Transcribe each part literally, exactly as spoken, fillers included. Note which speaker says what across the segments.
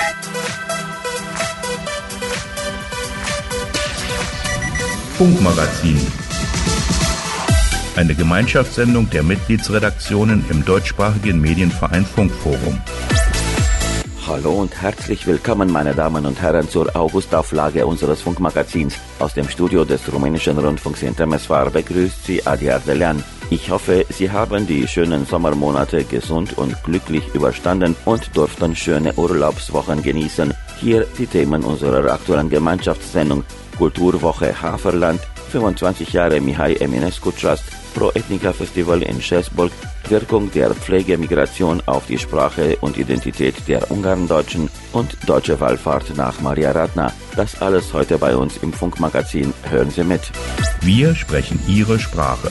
Speaker 1: Funkmagazin. Eine Gemeinschaftssendung der Mitgliedsredaktionen im deutschsprachigen Medienverein Funkforum.
Speaker 2: Hallo und herzlich willkommen, meine Damen und Herren, zur Augustauflage unseres Funkmagazins. Aus dem Studio des rumänischen Rundfunks in Temeswar begrüßt Sie Adi Ardelean. Ich hoffe, Sie haben die schönen Sommermonate gesund und glücklich überstanden und durften schöne Urlaubswochen genießen. Hier die Themen unserer aktuellen Gemeinschaftssendung: Kulturwoche Haferland, fünfundzwanzig Jahre Mihai Eminescu Trust, Pro Ethnica Festival in Schäßburg, Wirkung der Pflegemigration auf die Sprache und Identität der Ungarndeutschen und deutsche Wallfahrt nach Maria Radna. Das alles heute bei uns im Funkmagazin. Hören Sie mit.
Speaker 1: Wir sprechen Ihre Sprache.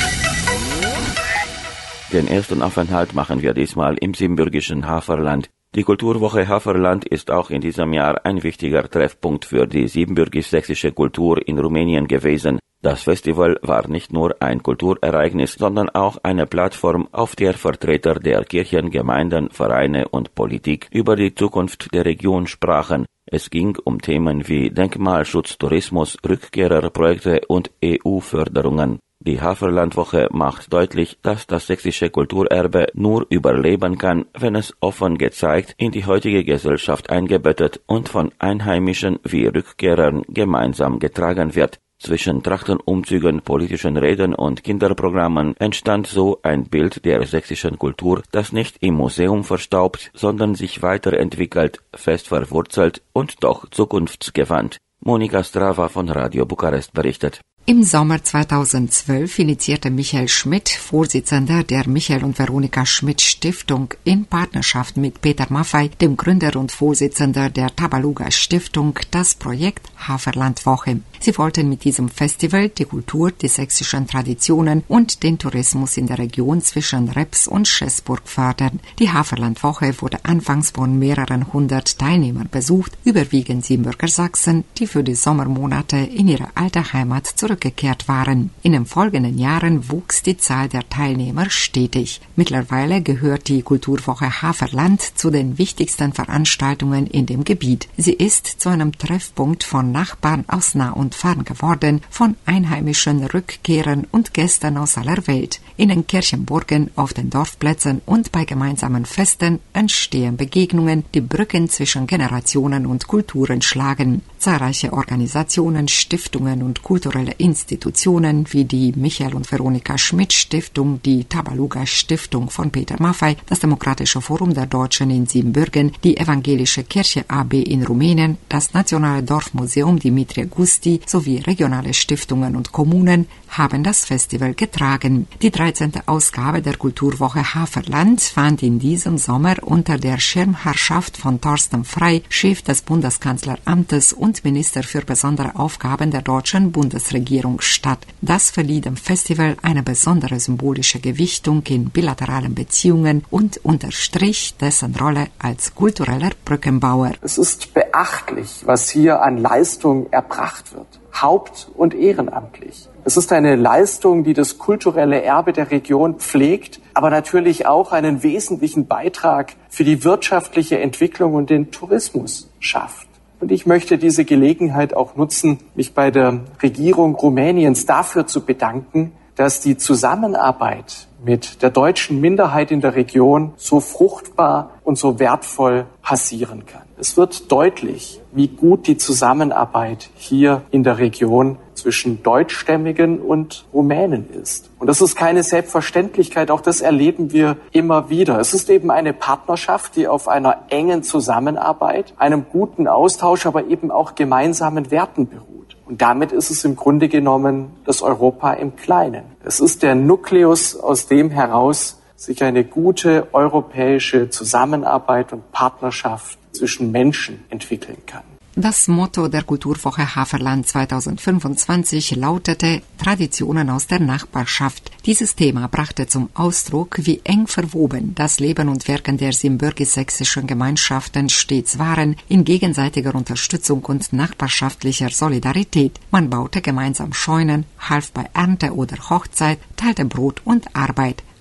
Speaker 2: Den ersten Aufenthalt machen wir diesmal im siebenbürgischen Haferland. Die Kulturwoche Haferland ist auch in diesem Jahr ein wichtiger Treffpunkt für die siebenbürgisch-sächsische Kultur in Rumänien gewesen. Das Festival war nicht nur ein Kulturereignis, sondern auch eine Plattform, auf der Vertreter der Kirchen, Gemeinden, Vereine und Politik über die Zukunft der Region sprachen. Es ging um Themen wie Denkmalschutz, Tourismus, Rückkehrerprojekte und E U-Förderungen. Die Haferlandwoche macht deutlich, dass das sächsische Kulturerbe nur überleben kann, wenn es offen gezeigt, in die heutige Gesellschaft eingebettet und von Einheimischen wie Rückkehrern gemeinsam getragen wird. Zwischen Trachtenumzügen, politischen Reden und Kinderprogrammen entstand so ein Bild der sächsischen Kultur, das nicht im Museum verstaubt, sondern sich weiterentwickelt, fest verwurzelt und doch zukunftsgewandt. Monika Strava von Radio Bukarest berichtet.
Speaker 3: Im Sommer zweitausendzwölf initiierte Michael Schmidt, Vorsitzender der Michael und Veronika Schmidt Stiftung, in Partnerschaft mit Peter Maffei, dem Gründer und Vorsitzender der Tabaluga Stiftung, das Projekt Haferlandwoche. Sie wollten mit diesem Festival die Kultur, die sächsischen Traditionen und den Tourismus in der Region zwischen Reps und Schäßburg fördern. Die Haferlandwoche wurde anfangs von mehreren hundert Teilnehmern besucht, überwiegend Siebenbürger Sachsen, die für die Sommermonate in ihre alte Heimat zurückgekehrt waren. In den folgenden Jahren wuchs die Zahl der Teilnehmer stetig. Mittlerweile gehört die Kulturwoche Haferland zu den wichtigsten Veranstaltungen in dem Gebiet. Sie ist zu einem Treffpunkt von Nachbarn aus nah und fern geworden, von Einheimischen, Rückkehrern und Gästen aus aller Welt. In den Kirchenburgen, auf den Dorfplätzen und bei gemeinsamen Festen entstehen Begegnungen, die Brücken zwischen Generationen und Kulturen schlagen. Zahlreiche Organisationen, Stiftungen und kulturelle Institutionen wie die Michael und Veronika Schmidt Stiftung, die Tabaluga Stiftung von Peter Maffei, das Demokratische Forum der Deutschen in Siebenbürgen, die Evangelische Kirche A B in Rumänien, das Nationale Dorfmuseum Dimitrie Gusti sowie regionale Stiftungen und Kommunen haben das Festival getragen. Die dreizehnte Ausgabe der Kulturwoche Haferland fand in diesem Sommer unter der Schirmherrschaft von Thorsten Frey, Chef des Bundeskanzleramtes und Minister für besondere Aufgaben der deutschen Bundesregierung, statt. Das verlieh dem Festival eine besondere symbolische Gewichtung in bilateralen Beziehungen und unterstrich dessen Rolle als kultureller Brückenbauer.
Speaker 4: Es ist beachtlich, was hier an Leistung erbracht wird, haupt- und ehrenamtlich. Es ist eine Leistung, die das kulturelle Erbe der Region pflegt, aber natürlich auch einen wesentlichen Beitrag für die wirtschaftliche Entwicklung und den Tourismus schafft. Und ich möchte diese Gelegenheit auch nutzen, mich bei der Regierung Rumäniens dafür zu bedanken, dass die Zusammenarbeit mit der deutschen Minderheit in der Region so fruchtbar und so wertvoll passieren kann. Es wird deutlich, wie gut die Zusammenarbeit hier in der Region zwischen Deutschstämmigen und Rumänen ist. Und das ist keine Selbstverständlichkeit, auch das erleben wir immer wieder. Es ist eben eine Partnerschaft, die auf einer engen Zusammenarbeit, einem guten Austausch, aber eben auch gemeinsamen Werten beruht. Und damit ist es im Grunde genommen das Europa im Kleinen. Es ist der Nukleus, aus dem heraus sich eine gute europäische Zusammenarbeit und Partnerschaft zwischen Menschen entwickeln kann.
Speaker 3: Das Motto der Kulturwoche Haferland zweitausendfünfundzwanzig lautete Traditionen aus der Nachbarschaft. Dieses Thema brachte zum Ausdruck, wie eng verwoben das Leben und Wirken der siebenbürgisch-sächsischen Gemeinschaften stets waren, in gegenseitiger Unterstützung und nachbarschaftlicher Solidarität. Man baute gemeinsam Scheunen, half bei Ernte oder Hochzeit, teilte Brot und Arbeit.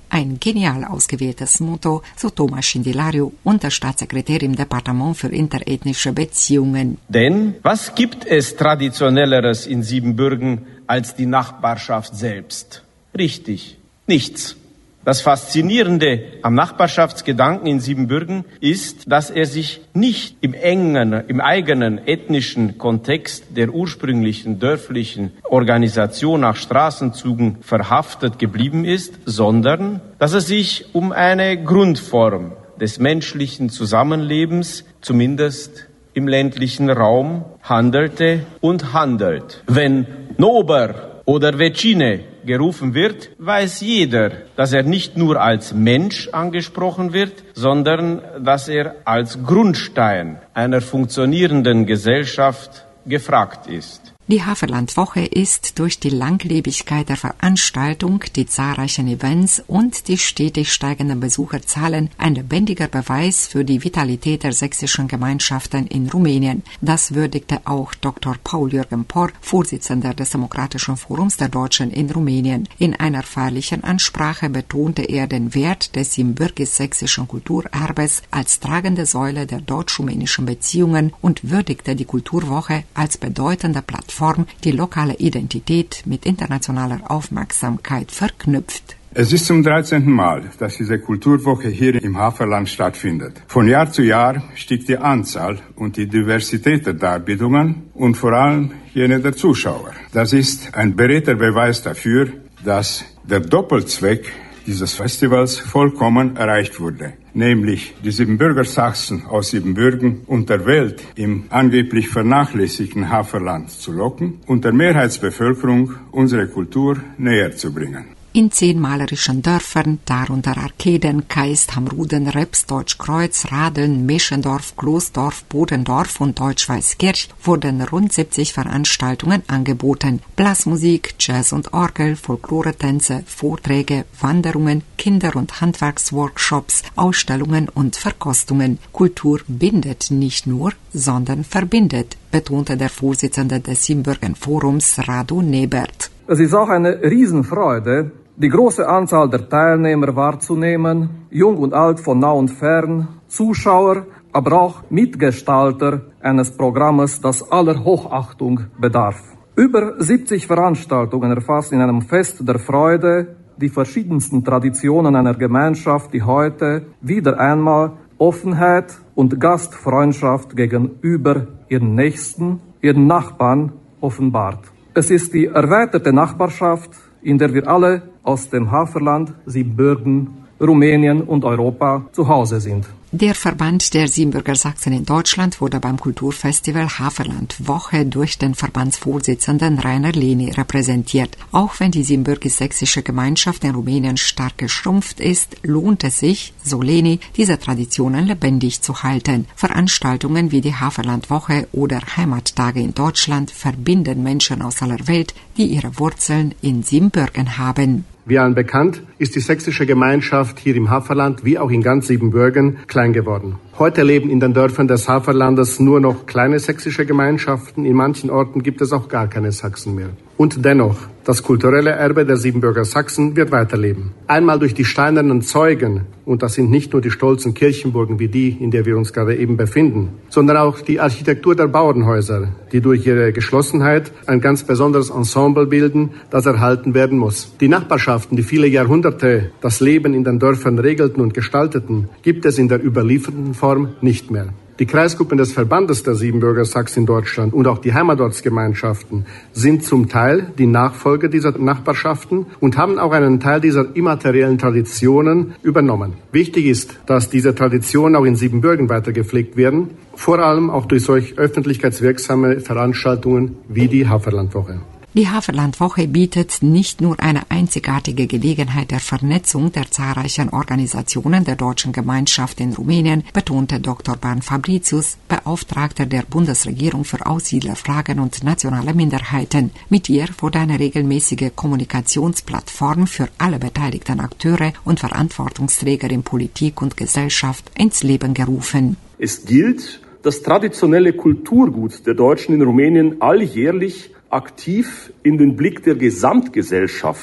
Speaker 3: Ein genial ausgewähltes Motto, so Thomas Schindilariu, Unterstaatssekretär im Departement für interethnische Beziehungen.
Speaker 5: Denn was gibt es Traditionelleres in Siebenbürgen als die Nachbarschaft selbst? Richtig, nichts. Das Faszinierende am Nachbarschaftsgedanken in Siebenbürgen ist, dass er sich nicht im engen, im eigenen ethnischen Kontext der ursprünglichen dörflichen Organisation nach Straßenzügen verhaftet geblieben ist, sondern dass es sich um eine Grundform des menschlichen Zusammenlebens, zumindest im ländlichen Raum, handelte und handelt. Wenn Nober oder Vecine gerufen wird, weiß jeder, dass er nicht nur als Mensch angesprochen wird, sondern dass er als Grundstein einer funktionierenden Gesellschaft gefragt ist.
Speaker 3: Die Haferlandwoche ist durch die Langlebigkeit der Veranstaltung, die zahlreichen Events und die stetig steigenden Besucherzahlen ein lebendiger Beweis für die Vitalität der sächsischen Gemeinschaften in Rumänien. Das würdigte auch Doktor Paul-Jürgen Por, Vorsitzender des Demokratischen Forums der Deutschen in Rumänien. In einer feierlichen Ansprache betonte er den Wert des siebenbürgisch-sächsischen Kulturerbes als tragende Säule der deutsch-rumänischen Beziehungen und würdigte die Kulturwoche als bedeutende Plattform, die lokale Identität mit internationaler Aufmerksamkeit verknüpft.
Speaker 6: Es ist zum dreizehnten Mal, dass diese Kulturwoche hier im Haferland stattfindet. Von Jahr zu Jahr stieg die Anzahl und die Diversität der Darbietungen und vor allem jene der Zuschauer. Das ist ein beredter Beweis dafür, dass der Doppelzweck dieses Festivals vollkommen erreicht wurde, nämlich die Siebenbürger Sachsen aus Siebenbürgen und der Welt im angeblich vernachlässigten Haferland zu locken und der Mehrheitsbevölkerung unsere Kultur näher zu bringen.
Speaker 3: In zehn malerischen Dörfern, darunter Arkeden, Kaist, Hamruden, Reps, Deutschkreuz, Radeln, Meschendorf, Kloßdorf, Bodendorf und Deutsch-Weißkirch, wurden rund siebzig Veranstaltungen angeboten. Blasmusik, Jazz und Orgel, Folklore-Tänze, Vorträge, Wanderungen, Kinder- und Handwerksworkshops, Ausstellungen und Verkostungen. Kultur bindet nicht nur, sondern verbindet, betonte der Vorsitzende des Siebenbürger Forums, Radu Nebert.
Speaker 7: Es ist auch eine Riesenfreude, die große Anzahl der Teilnehmer wahrzunehmen, jung und alt von nah und fern, Zuschauer, aber auch Mitgestalter eines Programmes, das aller Hochachtung bedarf. Über siebzig Veranstaltungen erfassen in einem Fest der Freude die verschiedensten Traditionen einer Gemeinschaft, die heute wieder einmal Offenheit und Gastfreundschaft gegenüber ihren Nächsten, ihren Nachbarn offenbart. Es ist die erweiterte Nachbarschaft, in der wir alle aus dem Haferland, Siebenbürgen, Rumänien und Europa zu Hause sind.
Speaker 3: Der Verband der Siebenbürger Sachsen in Deutschland wurde beim Kulturfestival Haferlandwoche durch den Verbandsvorsitzenden Rainer Lehny repräsentiert. Auch wenn die siebenbürgisch-sächsische Gemeinschaft in Rumänien stark geschrumpft ist, lohnt es sich, so Lehny, diese Traditionen lebendig zu halten. Veranstaltungen wie die Haferlandwoche oder Heimattage in Deutschland verbinden Menschen aus aller Welt, die ihre Wurzeln in Siebenbürgen haben.
Speaker 8: Wie allen bekannt, ist die sächsische Gemeinschaft hier im Haferland wie auch in ganz Siebenbürgen klein geworden. Heute leben in den Dörfern des Haferlandes nur noch kleine sächsische Gemeinschaften. In manchen Orten gibt es auch gar keine Sachsen mehr. Und dennoch, das kulturelle Erbe der Siebenbürger Sachsen wird weiterleben. Einmal durch die steinernen Zeugen, und das sind nicht nur die stolzen Kirchenburgen wie die, in der wir uns gerade eben befinden, sondern auch die Architektur der Bauernhäuser, die durch ihre Geschlossenheit ein ganz besonderes Ensemble bilden, das erhalten werden muss. Die Nachbarschaften, die viele Jahrhunderte das Leben in den Dörfern regelten und gestalteten, gibt es in der überlieferten Form nicht mehr. Die Kreisgruppen des Verbandes der Siebenbürger Sachsen in Deutschland und auch die Heimatortsgemeinschaften sind zum Teil die Nachfolger dieser Nachbarschaften und haben auch einen Teil dieser immateriellen Traditionen übernommen. Wichtig ist, dass diese Traditionen auch in Siebenbürgen weiter gepflegt werden, vor allem auch durch solch öffentlichkeitswirksame Veranstaltungen wie die Haferlandwoche.
Speaker 3: Die Haferlandwoche bietet nicht nur eine einzigartige Gelegenheit der Vernetzung der zahlreichen Organisationen der deutschen Gemeinschaft in Rumänien, betonte Doktor Bernd Fabricius, Beauftragter der Bundesregierung für Aussiedlerfragen und nationale Minderheiten. Mit ihr wurde eine regelmäßige Kommunikationsplattform für alle beteiligten Akteure und Verantwortungsträger in Politik und Gesellschaft ins Leben gerufen.
Speaker 9: Es gilt, das traditionelle Kulturgut der Deutschen in Rumänien alljährlich aktiv in den Blick der Gesamtgesellschaft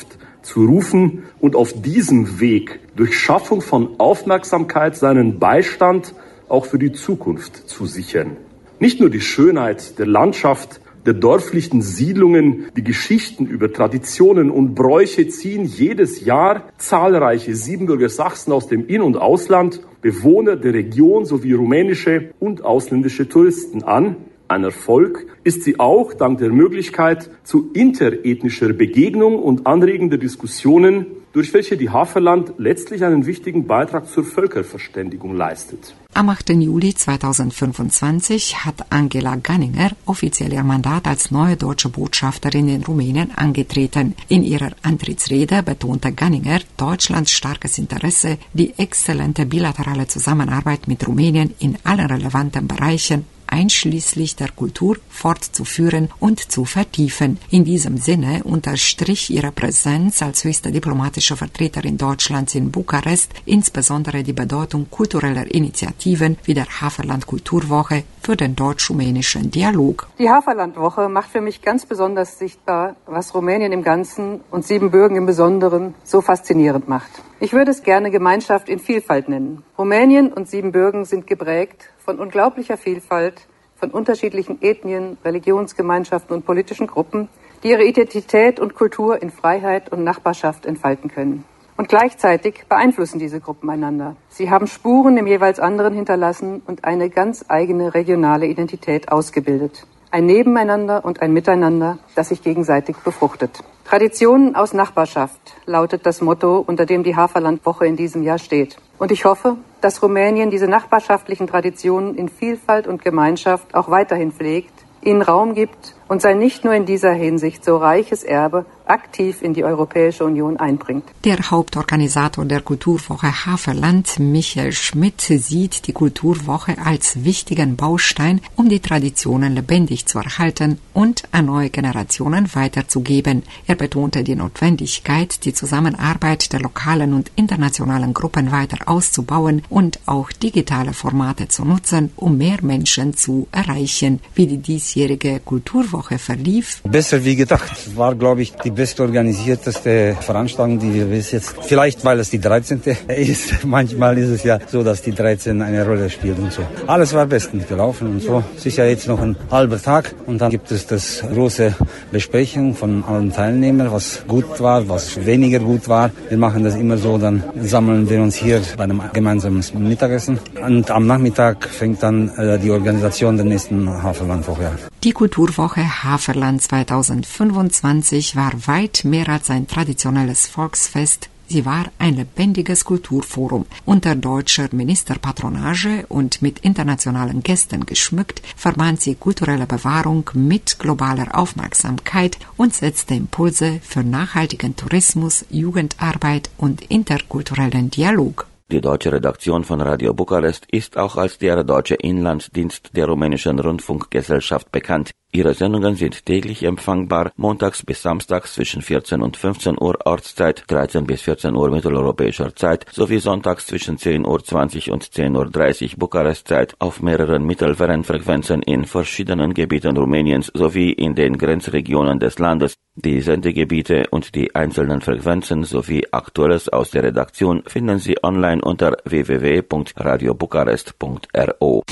Speaker 9: zu rufen und auf diesem Weg durch Schaffung von Aufmerksamkeit seinen Beistand auch für die Zukunft zu sichern. Nicht nur die Schönheit der Landschaft, der dörflichen Siedlungen, die Geschichten über Traditionen und Bräuche ziehen jedes Jahr zahlreiche Siebenbürger Sachsen aus dem In- und Ausland, Bewohner der Region sowie rumänische und ausländische Touristen an. Ein Erfolg ist sie auch dank der Möglichkeit zu interethnischer Begegnung und anregender Diskussionen, durch welche die Haferland letztlich einen wichtigen Beitrag zur Völkerverständigung leistet.
Speaker 3: Am achten Juli zweitausendfünfundzwanzig hat Angela Ganninger offiziell ihr Mandat als neue deutsche Botschafterin in Rumänien angetreten. In ihrer Antrittsrede betonte Ganninger Deutschlands starkes Interesse, die exzellente bilaterale Zusammenarbeit mit Rumänien in allen relevanten Bereichen einschließlich der Kultur fortzuführen und zu vertiefen. In diesem Sinne unterstrich ihre Präsenz als höchste diplomatische Vertreterin Deutschlands in Bukarest insbesondere die Bedeutung kultureller Initiativen wie der Haferland Kulturwoche für den deutsch-rumänischen Dialog.
Speaker 10: Die Haferlandwoche macht für mich ganz besonders sichtbar, was Rumänien im Ganzen und Siebenbürgen im Besonderen so faszinierend macht. Ich würde es gerne Gemeinschaft in Vielfalt nennen. Rumänien und Siebenbürgen sind geprägt von unglaublicher Vielfalt, von unterschiedlichen Ethnien, Religionsgemeinschaften und politischen Gruppen, die ihre Identität und Kultur in Freiheit und Nachbarschaft entfalten können. Und gleichzeitig beeinflussen diese Gruppen einander. Sie haben Spuren im jeweils anderen hinterlassen und eine ganz eigene regionale Identität ausgebildet. Ein Nebeneinander und ein Miteinander, das sich gegenseitig befruchtet. Traditionen aus Nachbarschaft lautet das Motto, unter dem die Haferlandwoche in diesem Jahr steht. Und ich hoffe, dass Rumänien diese nachbarschaftlichen Traditionen in Vielfalt und Gemeinschaft auch weiterhin pflegt, ihnen Raum gibt und sein nicht nur in dieser Hinsicht so reiches Erbe aktiv in die Europäische Union einbringt.
Speaker 3: Der Hauptorganisator der Kulturwoche Haferland, Michael Schmidt, sieht die Kulturwoche als wichtigen Baustein, um die Traditionen lebendig zu erhalten und an neue Generationen weiterzugeben. Er betonte die Notwendigkeit, die Zusammenarbeit der lokalen und internationalen Gruppen weiter auszubauen und auch digitale Formate zu nutzen, um mehr Menschen zu erreichen. Wie die diesjährige Kulturwoche verlief?
Speaker 11: Besser wie gedacht. War, glaube ich, die best organisierteste Veranstaltung, die wir bis jetzt, vielleicht weil es die dreizehnte ist, manchmal ist es ja so, dass die dreizehn eine Rolle spielt und so. Alles war bestens gelaufen und so. Sicher jetzt noch ein halber Tag und dann gibt es das große Besprechung von allen Teilnehmern, was gut war, was weniger gut war. Wir machen das immer so, dann sammeln wir uns hier bei einem gemeinsamen Mittagessen und am Nachmittag fängt dann äh, die Organisation der nächsten Haferlandwoche an.
Speaker 3: Die Kulturwoche Haferland zweitausendfünfundzwanzig war weit mehr als ein traditionelles Volksfest. Sie war ein lebendiges Kulturforum. Unter deutscher Ministerpatronage und mit internationalen Gästen geschmückt, verband sie kulturelle Bewahrung mit globaler Aufmerksamkeit und setzte Impulse für nachhaltigen Tourismus, Jugendarbeit und interkulturellen Dialog.
Speaker 2: Die deutsche Redaktion von Radio Bukarest ist auch als der deutsche Inlandsdienst der rumänischen Rundfunkgesellschaft bekannt. Ihre Sendungen sind täglich empfangbar, montags bis samstags zwischen vierzehn und fünfzehn Uhr Ortszeit, dreizehn bis vierzehn Uhr mitteleuropäischer Zeit, sowie sonntags zwischen zehn Uhr zwanzig und zehn Uhr dreißig Bukarestzeit auf mehreren Mittelwellenfrequenzen in verschiedenen Gebieten Rumäniens sowie in den Grenzregionen des Landes. Die Sendegebiete und die einzelnen Frequenzen sowie Aktuelles aus der Redaktion finden Sie online unter w w w punkt radio bukarest punkt r o.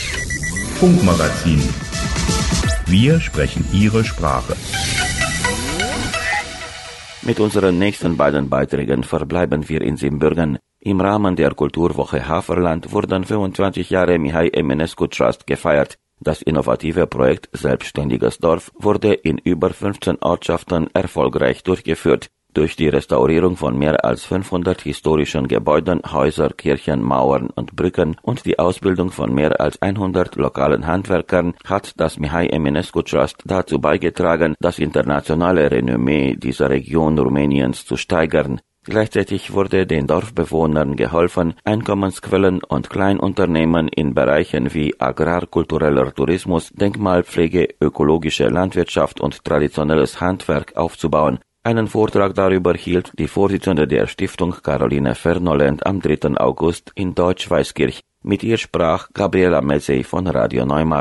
Speaker 1: Funkmagazin. Wir sprechen Ihre Sprache.
Speaker 2: Mit unseren nächsten beiden Beiträgen verbleiben wir in Siebenbürgen. Im Rahmen der Kulturwoche Haferland wurden fünfundzwanzig Jahre Mihai Eminescu Trust gefeiert. Das innovative Projekt Selbstständiges Dorf wurde in über fünfzehn Ortschaften erfolgreich durchgeführt. Durch die Restaurierung von mehr als fünfhundert historischen Gebäuden, Häuser, Kirchen, Mauern und Brücken und die Ausbildung von mehr als hundert lokalen Handwerkern hat das Mihai Eminescu Trust dazu beigetragen, das internationale Renommee dieser Region Rumäniens zu steigern. Gleichzeitig wurde den Dorfbewohnern geholfen, Einkommensquellen und Kleinunternehmen in Bereichen wie agrarkultureller Tourismus, Denkmalpflege, ökologische Landwirtschaft und traditionelles Handwerk aufzubauen. Einen Vortrag darüber hielt die Vorsitzende der Stiftung Caroline Fernolent am dritten August in Deutsch-Weißkirch. Mit ihr sprach Gabriela Mezzey von Radio Neumarkt.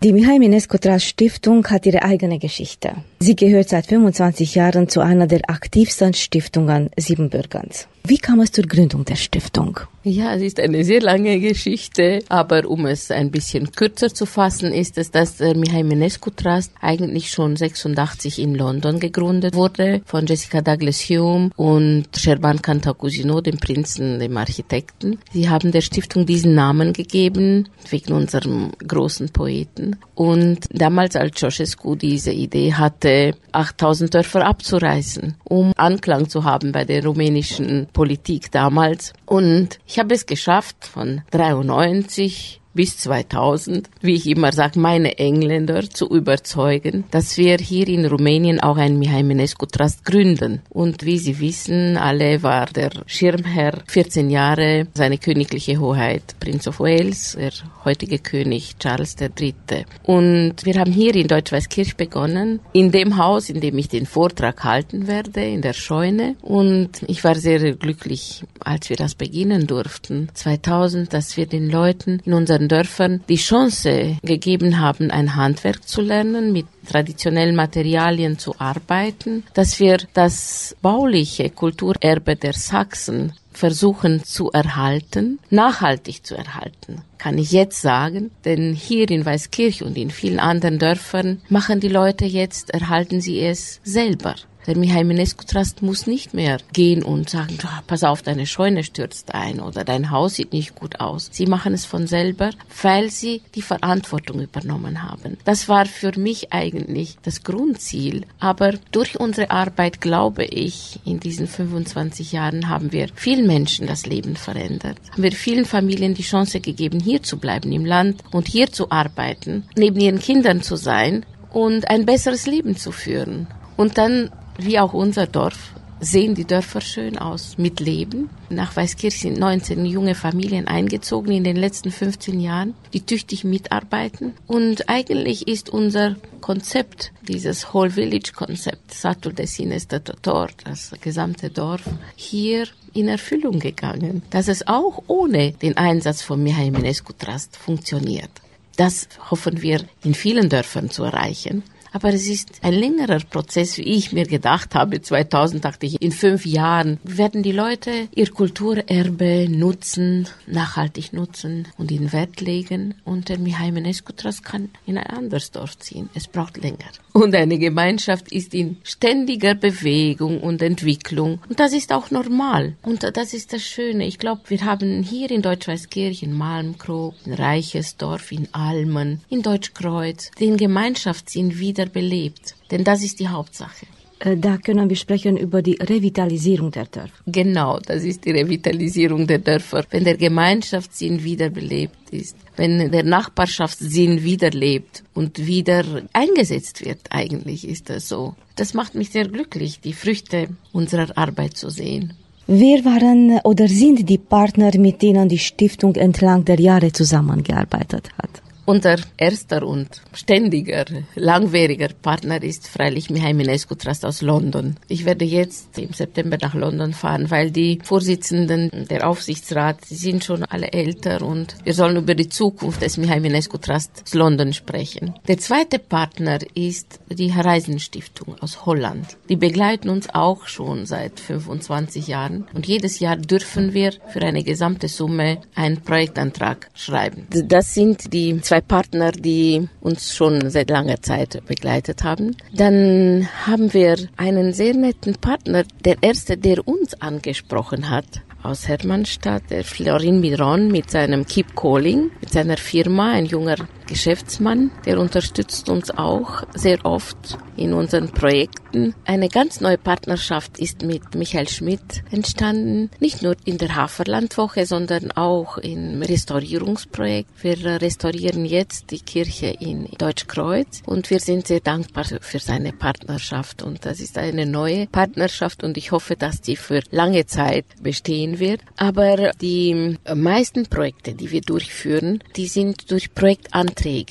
Speaker 12: Die Mihai Eminescu Trust Stiftung hat ihre eigene Geschichte. Sie gehört seit fünfundzwanzig Jahren zu einer der aktivsten Stiftungen Siebenbürgens. Wie kam es zur Gründung der Stiftung?
Speaker 13: Ja, es ist eine sehr lange Geschichte, aber um es ein bisschen kürzer zu fassen, ist es, dass der Mihai Eminescu Trust eigentlich schon sechsundachtzig in London gegründet wurde von Jessica Douglas Hume und Sherban Cantacuzino, dem Prinzen, dem Architekten. Sie haben der Stiftung diesen Namen gegeben, wegen unserem großen Poeten. Und damals, als Ceausescu diese Idee hatte, achttausend Dörfer abzureißen, um Anklang zu haben bei der rumänischen Politik damals. Und ich habe es geschafft, von dreiundneunzig bis zweitausend, wie ich immer sage, meine Engländer zu überzeugen, dass wir hier in Rumänien auch einen Mihai Eminescu Trust gründen. Und wie Sie wissen, alle war der Schirmherr vierzehn Jahre, seine königliche Hoheit Prince of Wales, der heutige König Charles der Dritte. Und wir haben hier in Deutsch-Weißkirch begonnen, in dem Haus, in dem ich den Vortrag halten werde, in der Scheune. Und ich war sehr glücklich, als wir das beginnen durften, zweitausend, dass wir den Leuten in unseren Dörfern die Chance gegeben haben, ein Handwerk zu lernen, mit traditionellen Materialien zu arbeiten, dass wir das bauliche Kulturerbe der Sachsen versuchen zu erhalten, nachhaltig zu erhalten, kann ich jetzt sagen, denn hier in Weißkirch und in vielen anderen Dörfern machen die Leute jetzt, erhalten sie es selber. Der Mihai Eminescu Trust muss nicht mehr gehen und sagen, oh, pass auf, deine Scheune stürzt ein oder dein Haus sieht nicht gut aus. Sie machen es von selber, weil sie die Verantwortung übernommen haben. Das war für mich eigentlich das Grundziel. Aber durch unsere Arbeit, glaube ich, in diesen fünfundzwanzig Jahren haben wir vielen Menschen das Leben verändert. Haben wir vielen Familien die Chance gegeben, hier zu bleiben im Land und hier zu arbeiten, neben ihren Kindern zu sein und ein besseres Leben zu führen. Und dann, wie auch unser Dorf, sehen die Dörfer schön aus, mit Leben. Nach Weißkirch sind neunzehn junge Familien eingezogen in den letzten fünfzehn Jahren, die tüchtig mitarbeiten. Und eigentlich ist unser Konzept, dieses Whole Village Konzept, Satul de Sineste Totor, das gesamte Dorf, hier in Erfüllung gegangen. Dass es auch ohne den Einsatz von Mihai Eminescu Trust funktioniert. Das hoffen wir in vielen Dörfern zu erreichen. Aber es ist ein längerer Prozess, wie ich mir gedacht habe. zweitausend dachte ich, in fünf Jahren werden die Leute ihr Kulturerbe nutzen, nachhaltig nutzen und in Wert legen. Und der Mihai Eminescu Trust kann in ein anderes Dorf ziehen. Es braucht länger. Und eine Gemeinschaft ist in ständiger Bewegung und Entwicklung. Und das ist auch normal. Und das ist das Schöne. Ich glaube, wir haben hier in Deutsch-Weißkirch, in Malmkrog, in Reichesdorf, in Almen, in Deutschkreuz, den Gemeinschaftssinn wieder belebt. Denn das ist die Hauptsache.
Speaker 12: Da können wir sprechen über die Revitalisierung der Dörfer.
Speaker 13: Genau, das ist die Revitalisierung der Dörfer. Wenn der Gemeinschaftssinn wiederbelebt ist, wenn der Nachbarschaftssinn wiederlebt und wieder eingesetzt wird, eigentlich ist das so. Das macht mich sehr glücklich, die Früchte unserer Arbeit zu sehen.
Speaker 12: Wer waren oder sind die Partner, mit denen die Stiftung entlang der Jahre zusammengearbeitet hat?
Speaker 13: Unser erster und ständiger, langwieriger Partner ist freilich Mihai Eminescu Trust aus London. Ich werde jetzt im September nach London fahren, weil die Vorsitzenden der Aufsichtsrat, die sind schon alle älter und wir sollen über die Zukunft des Mihai Eminescu Trust aus London sprechen. Der zweite Partner ist die Horizon Stiftung aus Holland. Die begleiten uns auch schon seit fünfundzwanzig Jahren und jedes Jahr dürfen wir für eine gesamte Summe einen Projektantrag schreiben. Das sind die zwei Partner, die uns schon seit langer Zeit begleitet haben. Dann haben wir einen sehr netten Partner, der erste, der uns angesprochen hat, aus Hermannstadt, der Florin Miron mit seinem Keep Calling, mit seiner Firma, ein junger Geschäftsmann, der unterstützt uns auch sehr oft in unseren Projekten. Eine ganz neue Partnerschaft ist mit Michael Schmidt entstanden, nicht nur in der Haferlandwoche, sondern auch im Restaurierungsprojekt. Wir restaurieren jetzt die Kirche in Deutschkreuz und wir sind sehr dankbar für seine Partnerschaft und das ist eine neue Partnerschaft und ich hoffe, dass die für lange Zeit bestehen wird. Aber die meisten Projekte, die wir durchführen, die sind durch Projektanträge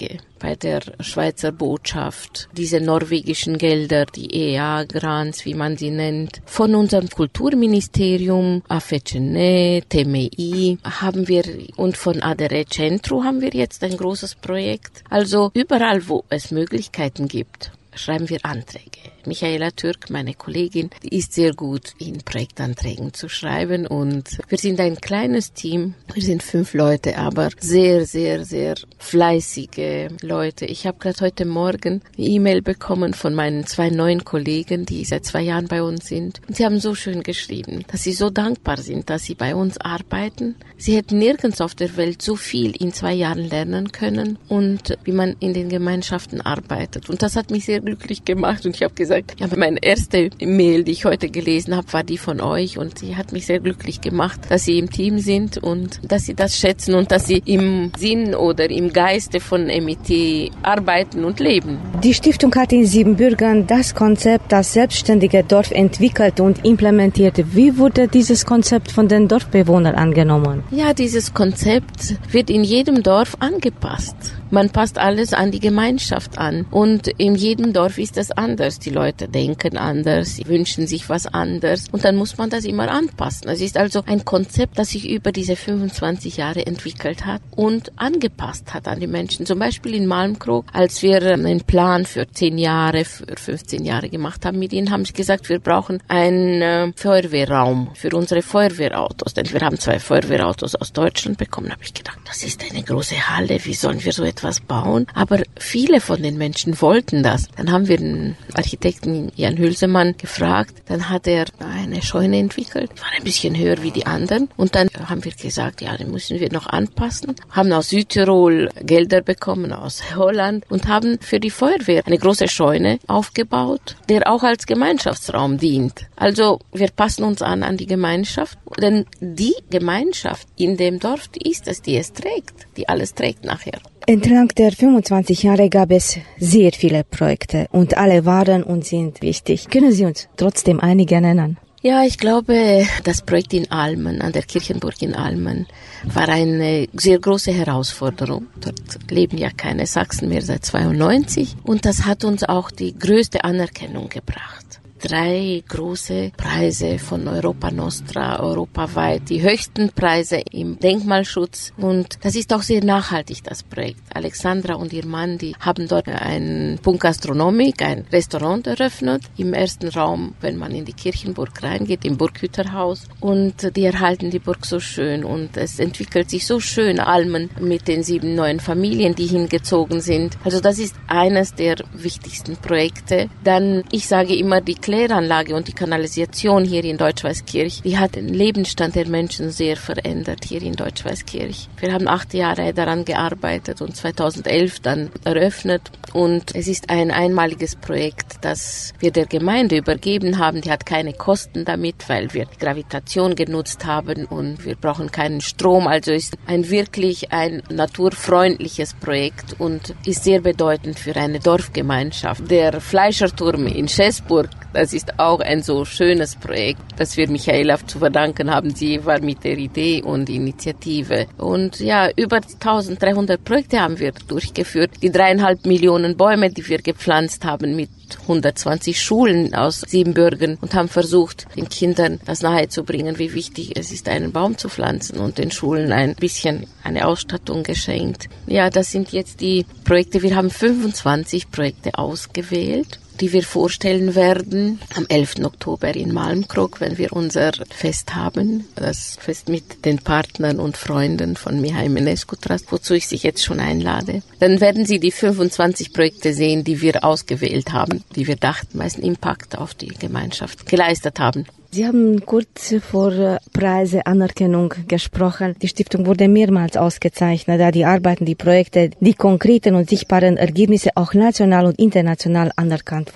Speaker 13: bei der Schweizer Botschaft, diese norwegischen Gelder, die E A-Grants, wie man sie nennt, von unserem Kulturministerium, A F E C N E, T M I, haben wir, und von Adere Centro haben wir jetzt ein großes Projekt. Also überall, wo es Möglichkeiten gibt, schreiben wir Anträge. Michaela Türk, meine Kollegin, die ist sehr gut in Projektanträgen zu schreiben und wir sind ein kleines Team. Wir sind fünf Leute, aber sehr, sehr, sehr fleißige Leute. Ich habe gerade heute Morgen eine E-Mail bekommen von meinen zwei neuen Kollegen, die seit zwei Jahren bei uns sind. Und sie haben so schön geschrieben, dass sie so dankbar sind, dass sie bei uns arbeiten. Sie hätten nirgends auf der Welt so viel in zwei Jahren lernen können und wie man in den Gemeinschaften arbeitet. Und das hat mich sehr glücklich gemacht und ich habe gesagt, ja, meine erste Mail, die ich heute gelesen habe, war die von euch und sie hat mich sehr glücklich gemacht, dass sie im Team sind und dass sie das schätzen und dass sie im Sinn oder im Geiste von M I T arbeiten und leben.
Speaker 12: Die Stiftung hat in Siebenbürgen das Konzept Das selbstständige Dorf entwickelt und implementiert. Wie wurde dieses Konzept von den Dorfbewohnern angenommen?
Speaker 13: Ja, dieses Konzept wird in jedem Dorf angepasst. Man passt alles an die Gemeinschaft an und in jedem Dorf ist es anders. Die Leute denken anders, sie wünschen sich was anderes und dann muss man das immer anpassen. Es ist also ein Konzept, das sich über diese fünfundzwanzig Jahre entwickelt hat und angepasst hat an die Menschen. Zum Beispiel in Malmkrog, als wir einen Plan für zehn Jahre, für fünfzehn Jahre gemacht haben mit ihnen, haben sie gesagt, wir brauchen einen äh, Feuerwehrraum für unsere Feuerwehrautos. Denn wir haben zwei Feuerwehrautos aus Deutschland bekommen. Da habe ich gedacht, das ist eine große Halle, wie sollen wir so etwas was bauen, aber viele von den Menschen wollten das. Dann haben wir den Architekten Jan Hülsemann gefragt, dann hat er eine Scheune entwickelt, die war ein bisschen höher wie die anderen und dann haben wir gesagt, ja, den müssen wir noch anpassen, haben aus Südtirol Gelder bekommen, aus Holland und haben für die Feuerwehr eine große Scheune aufgebaut, der auch als Gemeinschaftsraum dient. Also wir passen uns an an die Gemeinschaft, denn die Gemeinschaft in dem Dorf, die ist es, die es trägt, die alles trägt nachher.
Speaker 12: Entlang der fünfundzwanzig Jahre gab es sehr viele Projekte und alle waren und sind wichtig. Können Sie uns trotzdem einige nennen?
Speaker 13: Ja, ich glaube, das Projekt in Almen, an der Kirchenburg in Almen, war eine sehr große Herausforderung. Dort leben ja keine Sachsen mehr seit zweiundneunzig und das hat uns auch die größte Anerkennung gebracht. Drei große Preise von Europa Nostra, europaweit, die höchsten Preise im Denkmalschutz und das ist auch sehr nachhaltig, das Projekt. Alexandra und ihr Mann, die haben dort einen Punkt Gastronomik, ein Restaurant eröffnet, im ersten Raum, wenn man in die Kirchenburg reingeht, im Burghütterhaus und die erhalten die Burg so schön und es entwickelt sich so schön, Almen mit den sieben neuen Familien, die hingezogen sind. Also das ist eines der wichtigsten Projekte. Dann, ich sage immer, die Kläranlage und die Kanalisation hier in Deutschweißkirch, die hat den Lebensstand der Menschen sehr verändert hier in Deutschweißkirch. Wir haben acht Jahre daran gearbeitet und zweitausendelf dann eröffnet und es ist ein einmaliges Projekt, das wir der Gemeinde übergeben haben. Die hat keine Kosten damit, weil wir Gravitation genutzt haben und wir brauchen keinen Strom. Also ist ein wirklich ein naturfreundliches Projekt und ist sehr bedeutend für eine Dorfgemeinschaft. Der Fleischerturm in Schäßburg, das ist auch ein so schönes Projekt, das wir Michaela zu verdanken haben. Sie war mit der Idee und Initiative. Und ja, über eintausenddreihundert Projekte haben wir durchgeführt. Die dreieinhalb Millionen Bäume, die wir gepflanzt haben mit hundertzwanzig Schulen aus Siebenbürgen und haben versucht, den Kindern das nahezubringen, wie wichtig es ist, einen Baum zu pflanzen und den Schulen ein bisschen eine Ausstattung geschenkt. Ja, das sind jetzt die Projekte. Wir haben fünfundzwanzig Projekte ausgewählt, die wir vorstellen werden am elften Oktober in Malmkrog, wenn wir unser Fest haben. Das Fest mit den Partnern und Freunden von Mihai Eminescu Trust, wozu ich Sie jetzt schon einlade. Dann werden Sie die fünfundzwanzig Projekte sehen, die wir ausgewählt haben, die wir dachten, meisten Impact auf die Gemeinschaft geleistet haben.
Speaker 12: Sie haben kurz vor Preise, Anerkennung gesprochen. Die Stiftung wurde mehrmals ausgezeichnet, da die Arbeiten, die Projekte, die konkreten und sichtbaren Ergebnisse auch national und international anerkannt wurden.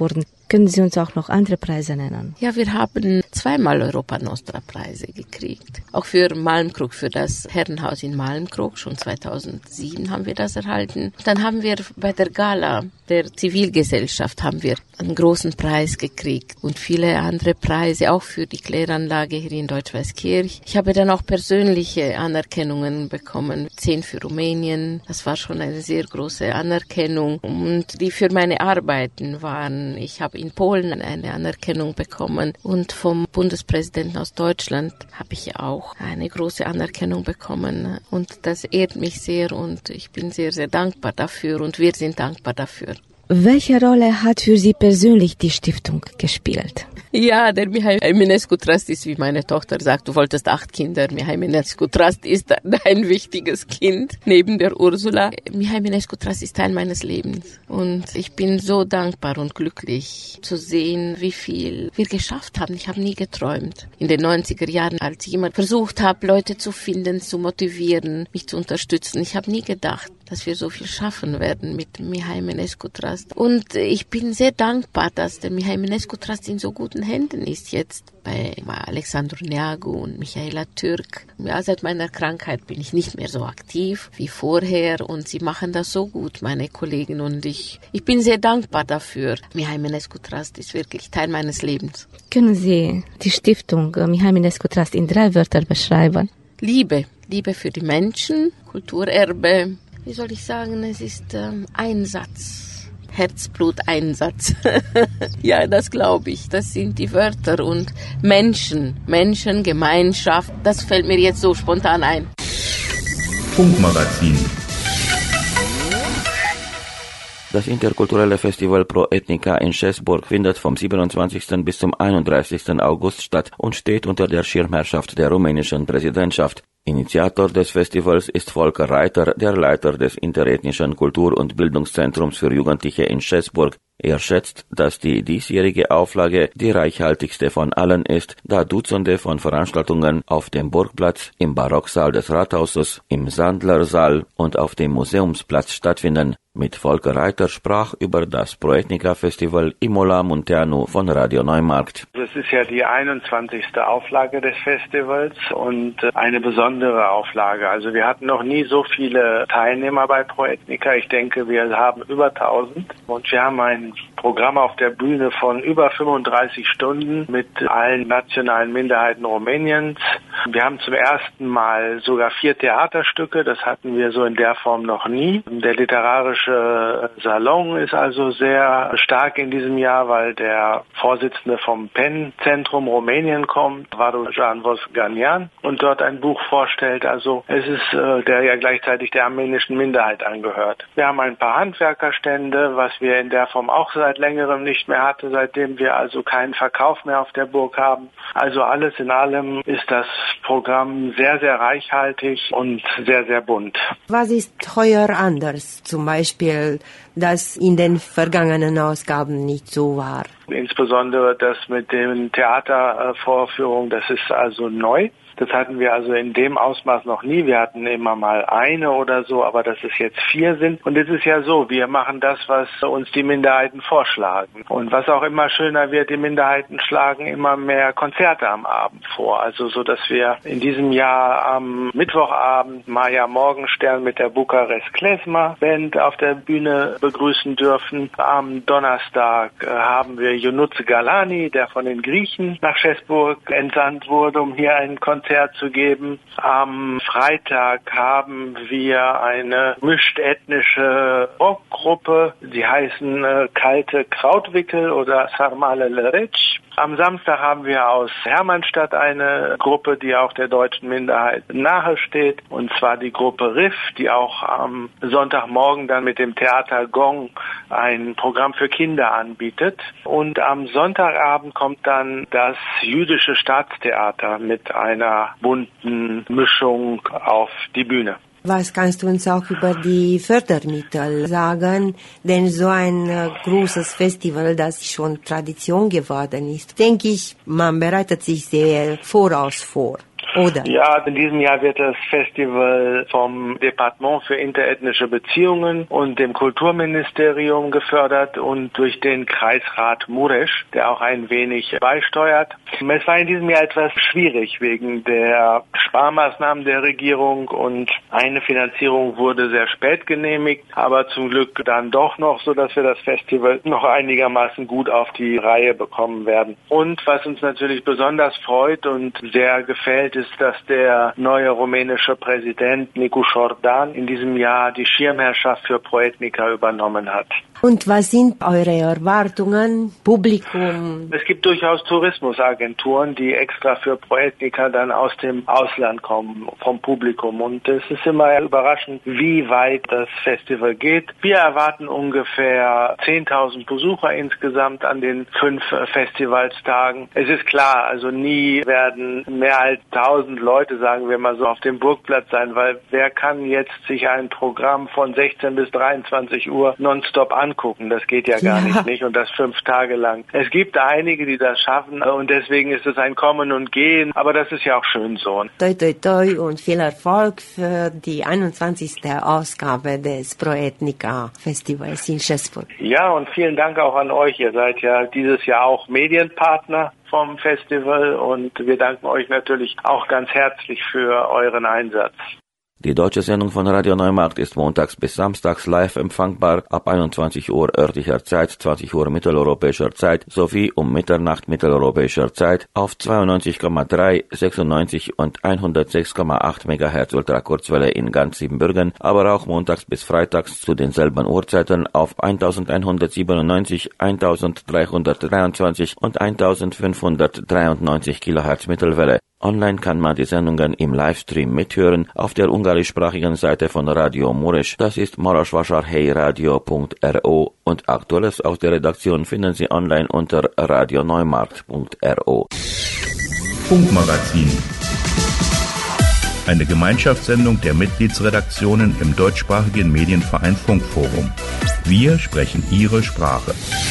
Speaker 12: Können Sie uns auch noch andere Preise nennen?
Speaker 13: Ja, wir haben zweimal Europa Nostra Preise gekriegt. Auch für Malmkrog, für das Herrenhaus in Malmkrog. Schon zweitausendsieben haben wir das erhalten. Dann haben wir bei der Gala der Zivilgesellschaft haben wir einen großen Preis gekriegt und viele andere Preise, auch für die Kläranlage hier in Deutsch-Weißkirch. Ich habe dann auch persönliche Anerkennungen bekommen. Zehn für Rumänien. Das war schon eine sehr große Anerkennung. Und die für meine Arbeiten waren, ich habe in Polen eine Anerkennung bekommen und vom Bundespräsidenten aus Deutschland habe ich auch eine große Anerkennung bekommen und das ehrt mich sehr und ich bin sehr, sehr dankbar dafür und wir sind dankbar dafür.
Speaker 12: Welche Rolle hat für Sie persönlich die Stiftung gespielt?
Speaker 13: Ja, der Mihai Eminescu Trust ist, wie meine Tochter sagt, du wolltest acht Kinder. Mihai Eminescu Trust ist ein wichtiges Kind neben der Ursula. Mihai Eminescu Trust ist Teil meines Lebens. Und ich bin so dankbar und glücklich zu sehen, wie viel wir geschafft haben. Ich habe nie geträumt. In den neunziger Jahren, als ich immer versucht habe, Leute zu finden, zu motivieren, mich zu unterstützen. Ich habe nie gedacht, dass wir so viel schaffen werden mit dem Mihai Eminescu Trust. Und ich bin sehr dankbar, dass der Mihai Eminescu Trust in so guten Händen ist jetzt bei Alexandru Neagu und Michaela Türk. Ja, seit meiner Krankheit bin ich nicht mehr so aktiv wie vorher und sie machen das so gut, meine Kollegen, und ich, ich bin sehr dankbar dafür. Mihai Eminescu Trust ist wirklich Teil meines Lebens.
Speaker 12: Können Sie die Stiftung Mihai Eminescu Trust in drei Wörtern beschreiben?
Speaker 13: Liebe. Liebe für die Menschen, Kulturerbe. Wie soll ich sagen, es ist ähm, Einsatz. Herzblut-Einsatz. Ja, das glaube ich. Das sind die Wörter. Und Menschen, Menschen, Gemeinschaft, das fällt mir jetzt so spontan ein.
Speaker 1: Funkmagazin.
Speaker 2: Das interkulturelle Festival Pro Ethnica in Schäßburg findet vom siebenundzwanzigsten bis zum einunddreißigsten August statt und steht unter der Schirmherrschaft der rumänischen Präsidentschaft. Initiator des Festivals ist Volker Reiter, der Leiter des Interethnischen Kultur- und Bildungszentrums für Jugendliche in Schäßburg. Er schätzt, dass die diesjährige Auflage die reichhaltigste von allen ist, da Dutzende von Veranstaltungen auf dem Burgplatz, im Barocksaal des Rathauses, im Sandlersaal und auf dem Museumsplatz stattfinden. Mit Volker Reiter sprach über das Pro Ethnica Festival Imola Munteanu von Radio Neumarkt.
Speaker 14: Das ist ja die einundzwanzigste Auflage des Festivals und eine besondere Auflage. Also wir hatten noch nie so viele Teilnehmer bei Pro Ethnica. Ich denke, wir haben über tausend und wir haben ein Programm auf der Bühne von über fünfunddreißig Stunden mit allen nationalen Minderheiten Rumäniens. Wir haben zum ersten Mal sogar vier Theaterstücke. Das hatten wir so in der Form noch nie. Der literarische Salon ist also sehr stark in diesem Jahr, weil der Vorsitzende vom P E N-Zentrum Rumänien kommt, Varujan Vosganian, und dort ein Buch vorstellt. Also es ist, äh, der ja gleichzeitig der armenischen Minderheit angehört. Wir haben ein paar Handwerkerstände, was wir in der Form auch seit längerem nicht mehr hatten, seitdem wir also keinen Verkauf mehr auf der Burg haben. Also alles in allem ist das Programm sehr, sehr reichhaltig und sehr, sehr bunt.
Speaker 15: Was ist heuer anders? Zum Beispiel, das in den vergangenen Ausgaben nicht so war.
Speaker 14: Insbesondere das mit den Theatervorführungen, das ist also neu. Das hatten wir also in dem Ausmaß noch nie. Wir hatten immer mal eine oder so, aber dass es jetzt vier sind. Und es ist ja so, wir machen das, was uns die Minderheiten vorschlagen. Und was auch immer schöner wird, die Minderheiten schlagen immer mehr Konzerte am Abend vor. Also so, dass wir in diesem Jahr am Mittwochabend Maja Morgenstern mit der Bukarest Klezma Band auf der Bühne begrüßen dürfen. Am Donnerstag haben wir Yunus Galani, der von den Griechen nach Schäßburg entsandt wurde, um hier ein Konzert zu geben. Am Freitag haben wir eine mischt-ethnische Rockgruppe, die heißen äh, Kalte Krautwickel oder Sarmale Lerec. Am Samstag haben wir aus Hermannstadt eine Gruppe, die auch der deutschen Minderheit nahe steht, und zwar die Gruppe Riff, die auch am Sonntagmorgen dann mit dem Theater Gong ein Programm für Kinder anbietet. Und am Sonntagabend kommt dann das Jüdische Staatstheater mit einer bunten Mischung auf die Bühne.
Speaker 15: Was kannst du uns auch über die Fördermittel sagen? Denn so ein äh, großes Festival, das schon Tradition geworden ist, denke ich, man bereitet sich sehr voraus vor. oder?
Speaker 14: Ja, in diesem Jahr wird das Festival vom Departement für interethnische Beziehungen und dem Kulturministerium gefördert und durch den Kreisrat Mureș, der auch ein wenig beisteuert. Es war in diesem Jahr etwas schwierig wegen der Sparmaßnahmen der Regierung und eine Finanzierung wurde sehr spät genehmigt, aber zum Glück dann doch noch, so dass wir das Festival noch einigermaßen gut auf die Reihe bekommen werden. Und was uns natürlich besonders freut und sehr gefällt, ist, dass der neue rumänische Präsident Nicu Șordan in diesem Jahr die Schirmherrschaft für Proetnica übernommen hat.
Speaker 15: Und was sind eure Erwartungen, Publikum?
Speaker 14: Es gibt durchaus Tourismusagenturen, die extra für Proetnica dann aus dem Ausland kommen, vom Publikum. Und es ist immer überraschend, wie weit das Festival geht. Wir erwarten ungefähr zehntausend Besucher insgesamt an den fünf Festivalstagen. Es ist klar, also nie werden mehr als tausend Leute, sagen wir mal so, auf dem Burgplatz sein, weil wer kann jetzt sich ein Programm von sechzehn bis dreiundzwanzig Uhr nonstop angucken? Das geht ja gar ja. nicht, nicht? Und das fünf Tage lang. Es gibt einige, die das schaffen und deswegen ist es ein Kommen und Gehen, aber das ist ja auch schön so.
Speaker 15: Toi, toi, toi und viel Erfolg für die einundzwanzigste Ausgabe des Proetnica Festivals in Schäßburg.
Speaker 14: Ja, und vielen Dank auch an euch. Ihr seid ja dieses Jahr auch Medienpartner vom Festival und wir danken euch natürlich auch ganz herzlich für euren Einsatz.
Speaker 2: Die deutsche Sendung von Radio Neumarkt ist montags bis samstags live empfangbar ab einundzwanzig Uhr örtlicher Zeit, zwanzig Uhr mitteleuropäischer Zeit sowie um Mitternacht mitteleuropäischer Zeit auf zweiundneunzig Komma drei, sechsundneunzig und hundertsechs Komma acht Megahertz Ultrakurzwelle in ganz Siebenbürgen, aber auch montags bis freitags zu denselben Uhrzeiten auf elfhundertsiebenundneunzig, eintausenddreihundertdreiundzwanzig und eintausendfünfhundertdreiundneunzig Kilohertz Mittelwelle. Online kann man die Sendungen im Livestream mithören auf der ungarischsprachigen Seite von Radio Mureș. Das ist marosvasarhelyradio punkt ro und Aktuelles aus der Redaktion finden Sie online unter radioneumarkt punkt ro.
Speaker 1: Funkmagazin. Eine Gemeinschaftssendung der Mitgliedsredaktionen im deutschsprachigen Medienverein Funkforum. Wir sprechen Ihre Sprache.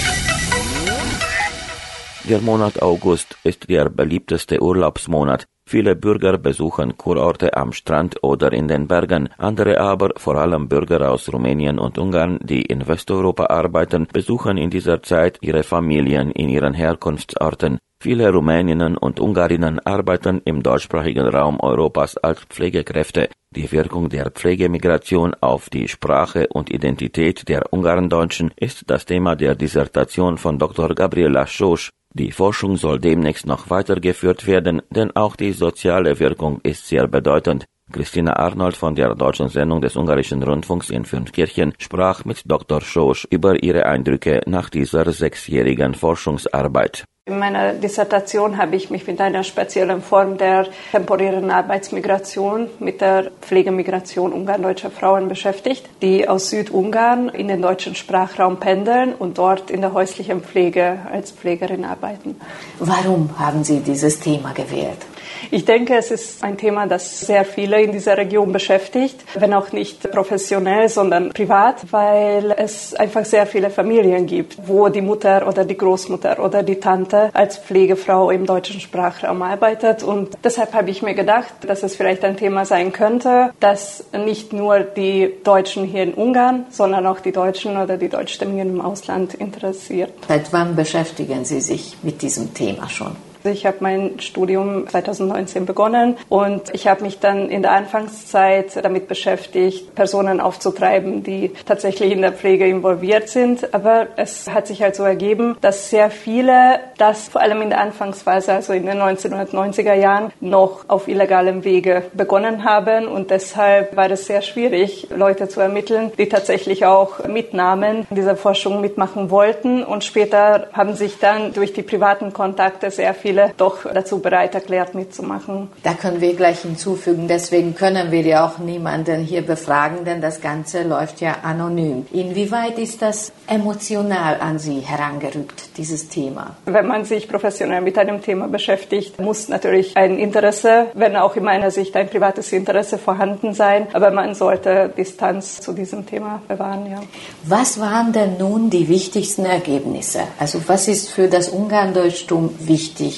Speaker 2: Der Monat August ist der beliebteste Urlaubsmonat. Viele Bürger besuchen Kurorte am Strand oder in den Bergen. Andere aber, vor allem Bürger aus Rumänien und Ungarn, die in Westeuropa arbeiten, besuchen in dieser Zeit ihre Familien in ihren Herkunftsorten. Viele Rumäninnen und Ungarinnen arbeiten im deutschsprachigen Raum Europas als Pflegekräfte. Die Wirkung der Pflegemigration auf die Sprache und Identität der Ungarndeutschen ist das Thema der Dissertation von Doktor Gabriela Sós. Die Forschung soll demnächst noch weitergeführt werden, denn auch die soziale Wirkung ist sehr bedeutend. Christina Arnold von der deutschen Sendung des Ungarischen Rundfunks in Fünfkirchen sprach mit Doktor Sós über ihre Eindrücke nach dieser sechsjährigen Forschungsarbeit.
Speaker 16: In meiner Dissertation habe ich mich mit einer speziellen Form der temporären Arbeitsmigration, mit der Pflegemigration ungardeutscher Frauen beschäftigt, die aus Südungarn in den deutschen Sprachraum pendeln und dort in der häuslichen Pflege als Pflegerin arbeiten.
Speaker 17: Warum haben Sie dieses Thema gewählt?
Speaker 16: Ich denke, es ist ein Thema, das sehr viele in dieser Region beschäftigt, wenn auch nicht professionell, sondern privat, weil es einfach sehr viele Familien gibt, wo die Mutter oder die Großmutter oder die Tante als Pflegefrau im deutschen Sprachraum arbeitet. Und deshalb habe ich mir gedacht, dass es vielleicht ein Thema sein könnte, das nicht nur die Deutschen hier in Ungarn, sondern auch die Deutschen oder die Deutschstämmigen im Ausland interessiert.
Speaker 17: Seit wann beschäftigen Sie sich mit diesem Thema schon?
Speaker 16: Ich habe mein Studium zweitausendneunzehn begonnen und ich habe mich dann in der Anfangszeit damit beschäftigt, Personen aufzutreiben, die tatsächlich in der Pflege involviert sind. Aber es hat sich halt so ergeben, dass sehr viele das vor allem in der Anfangsphase, also in den neunzehnhundertneunziger Jahren, noch auf illegalem Wege begonnen haben. Und deshalb war es sehr schwierig, Leute zu ermitteln, die tatsächlich auch mitnahmen, in dieser Forschung mitmachen wollten. Und später haben sich dann durch die privaten Kontakte sehr viele doch dazu bereit erklärt, mitzumachen.
Speaker 17: Da können wir gleich hinzufügen, deswegen können wir ja auch niemanden hier befragen, denn das Ganze läuft ja anonym. Inwieweit ist das emotional an Sie herangerückt, dieses Thema?
Speaker 16: Wenn man sich professionell mit einem Thema beschäftigt, muss natürlich ein Interesse, wenn auch in meiner Sicht ein privates Interesse vorhanden sein, aber man sollte Distanz zu diesem Thema bewahren, ja.
Speaker 17: Was waren denn nun die wichtigsten Ergebnisse? Also was ist für das Ungarndeutschtum wichtig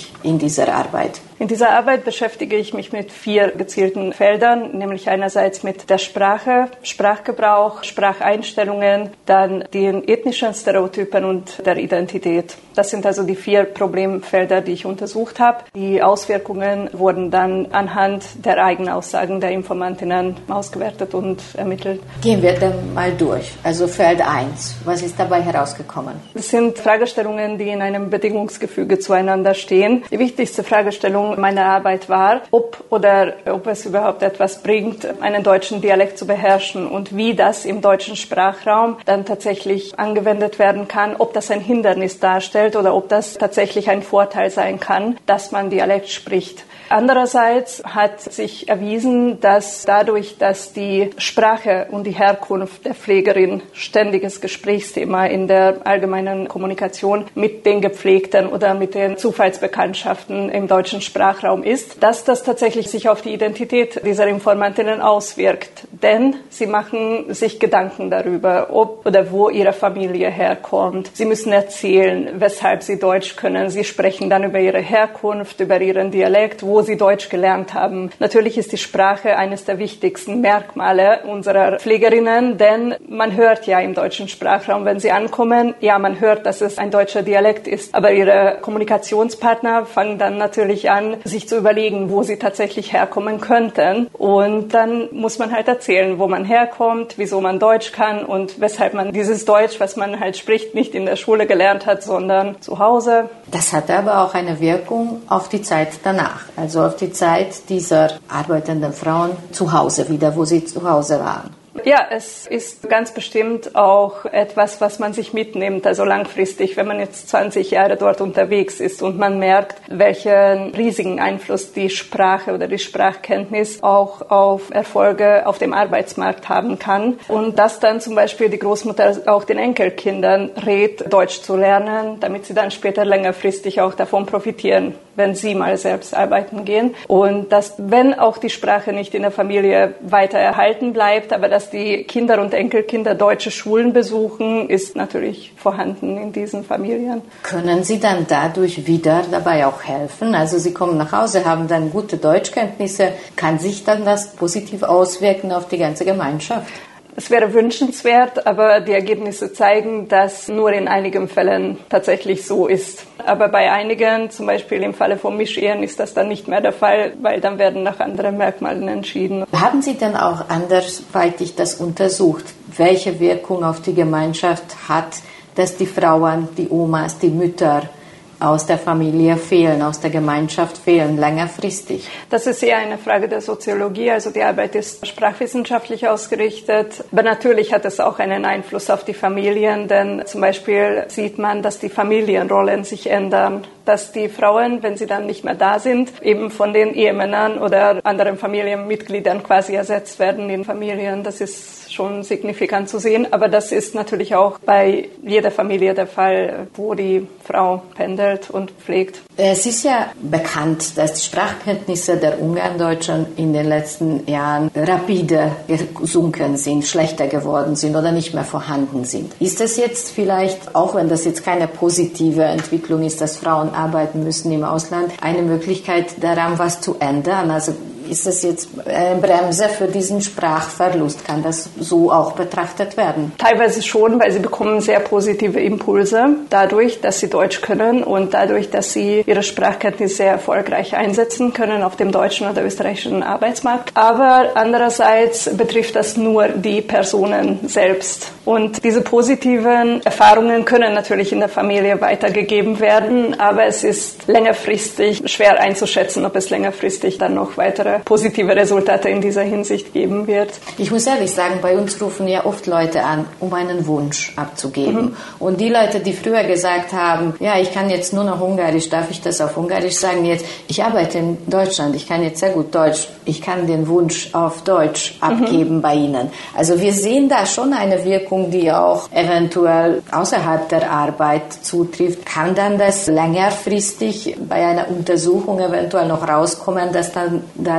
Speaker 17: sich in dieser Arbeit?
Speaker 16: In dieser Arbeit beschäftige ich mich mit vier gezielten Feldern, nämlich einerseits mit der Sprache, Sprachgebrauch, Spracheinstellungen, dann den ethnischen Stereotypen und der Identität. Das sind also die vier Problemfelder, die ich untersucht habe. Die Auswirkungen wurden dann anhand der Eigenaussagen der Informantinnen ausgewertet und ermittelt.
Speaker 17: Gehen wir dann mal durch. Also Feld eins. Was ist dabei herausgekommen?
Speaker 16: Es sind Fragestellungen, die in einem Bedingungsgefüge zueinander stehen. Die wichtigste Fragestellung meiner Arbeit war, ob oder ob es überhaupt etwas bringt, einen deutschen Dialekt zu beherrschen und wie das im deutschen Sprachraum dann tatsächlich angewendet werden kann, ob das ein Hindernis darstellt oder ob das tatsächlich ein Vorteil sein kann, dass man Dialekt spricht. Andererseits hat sich erwiesen, dass dadurch, dass die Sprache und die Herkunft der Pflegerin ständiges Gesprächsthema in der allgemeinen Kommunikation mit den Gepflegten oder mit den Zufallsbekanntschaften im deutschen Sprachraum ist, dass das tatsächlich sich auf die Identität dieser Informantinnen auswirkt. Denn sie machen sich Gedanken darüber, ob oder wo ihre Familie herkommt. Sie müssen erzählen, weshalb sie Deutsch können. Sie sprechen dann über ihre Herkunft, über ihren Dialekt, wo sie Deutsch gelernt haben. Natürlich ist die Sprache eines der wichtigsten Merkmale unserer Pflegerinnen, denn man hört ja im deutschen Sprachraum, wenn sie ankommen, ja, man hört, dass es ein deutscher Dialekt ist. Aber ihre Kommunikationspartner fangen dann natürlich an, sich zu überlegen, wo sie tatsächlich herkommen könnten. Und dann muss man halt erzählen, wo man herkommt, wieso man Deutsch kann und weshalb man dieses Deutsch, was man halt spricht, nicht in der Schule gelernt hat, sondern zu Hause.
Speaker 17: Das hatte aber auch eine Wirkung auf die Zeit danach. Also auf die Zeit dieser arbeitenden Frauen zu Hause wieder, wo sie zu Hause waren.
Speaker 16: Ja, es ist ganz bestimmt auch etwas, was man sich mitnimmt, also langfristig, wenn man jetzt zwanzig Jahre dort unterwegs ist und man merkt, welchen riesigen Einfluss die Sprache oder die Sprachkenntnis auch auf Erfolge auf dem Arbeitsmarkt haben kann. Und dass dann zum Beispiel die Großmutter auch den Enkelkindern rät, Deutsch zu lernen, damit sie dann später längerfristig auch davon profitieren, wenn sie mal selbst arbeiten gehen. Und dass, wenn auch die Sprache nicht in der Familie weiter erhalten bleibt, aber dass die Kinder und Enkelkinder deutsche Schulen besuchen, ist natürlich vorhanden in diesen Familien.
Speaker 17: Können Sie dann dadurch wieder dabei auch helfen? Also Sie kommen nach Hause, haben dann gute Deutschkenntnisse. Kann sich dann das positiv auswirken auf die ganze Gemeinschaft?
Speaker 16: Es wäre wünschenswert, aber die Ergebnisse zeigen, dass nur in einigen Fällen tatsächlich so ist. Aber bei einigen, zum Beispiel im Falle von Mischehen, ist das dann nicht mehr der Fall, weil dann werden nach anderen Merkmalen entschieden.
Speaker 17: Haben Sie denn auch andersweitig das untersucht, welche Wirkung auf die Gemeinschaft hat, dass die Frauen, die Omas, die Mütter aus der Familie fehlen, aus der Gemeinschaft fehlen, längerfristig?
Speaker 16: Das ist eher eine Frage der Soziologie, also die Arbeit ist sprachwissenschaftlich ausgerichtet. Aber natürlich hat es auch einen Einfluss auf die Familien, denn zum Beispiel sieht man, dass die Familienrollen sich ändern, dass die Frauen, wenn sie dann nicht mehr da sind, eben von den Ehemännern oder anderen Familienmitgliedern quasi ersetzt werden in Familien. Das ist schon signifikant zu sehen, aber das ist natürlich auch bei jeder Familie der Fall, wo die Frau pendelt und pflegt.
Speaker 17: Es ist ja bekannt, dass die Sprachkenntnisse der Ungarndeutschen in den letzten Jahren rapide gesunken sind, schlechter geworden sind oder nicht mehr vorhanden sind. Ist das jetzt vielleicht, auch wenn das jetzt keine positive Entwicklung ist, dass Frauen arbeiten müssen im Ausland, eine Möglichkeit daran, was zu ändern? Also ist das jetzt eine Bremse für diesen Sprachverlust? Kann das so auch betrachtet werden?
Speaker 16: Teilweise schon, weil sie bekommen sehr positive Impulse dadurch, dass sie Deutsch können und dadurch, dass sie ihre Sprachkenntnisse sehr erfolgreich einsetzen können auf dem deutschen oder österreichischen Arbeitsmarkt. Aber andererseits betrifft das nur die Personen selbst. Und diese positiven Erfahrungen können natürlich in der Familie weitergegeben werden, aber es ist längerfristig schwer einzuschätzen, ob es längerfristig dann noch weitere positive Resultate in dieser Hinsicht geben wird.
Speaker 17: Ich muss ehrlich sagen, bei uns rufen ja oft Leute an, um einen Wunsch abzugeben. Mhm. Und die Leute, die früher gesagt haben, ja, ich kann jetzt nur noch Ungarisch, darf ich das auf Ungarisch sagen? Jetzt, ich arbeite in Deutschland, ich kann jetzt sehr gut Deutsch, ich kann den Wunsch auf Deutsch abgeben mhm. bei Ihnen. Also wir sehen da schon eine Wirkung, die auch eventuell außerhalb der Arbeit zutrifft. Kann dann das längerfristig bei einer Untersuchung eventuell noch rauskommen, dass dann da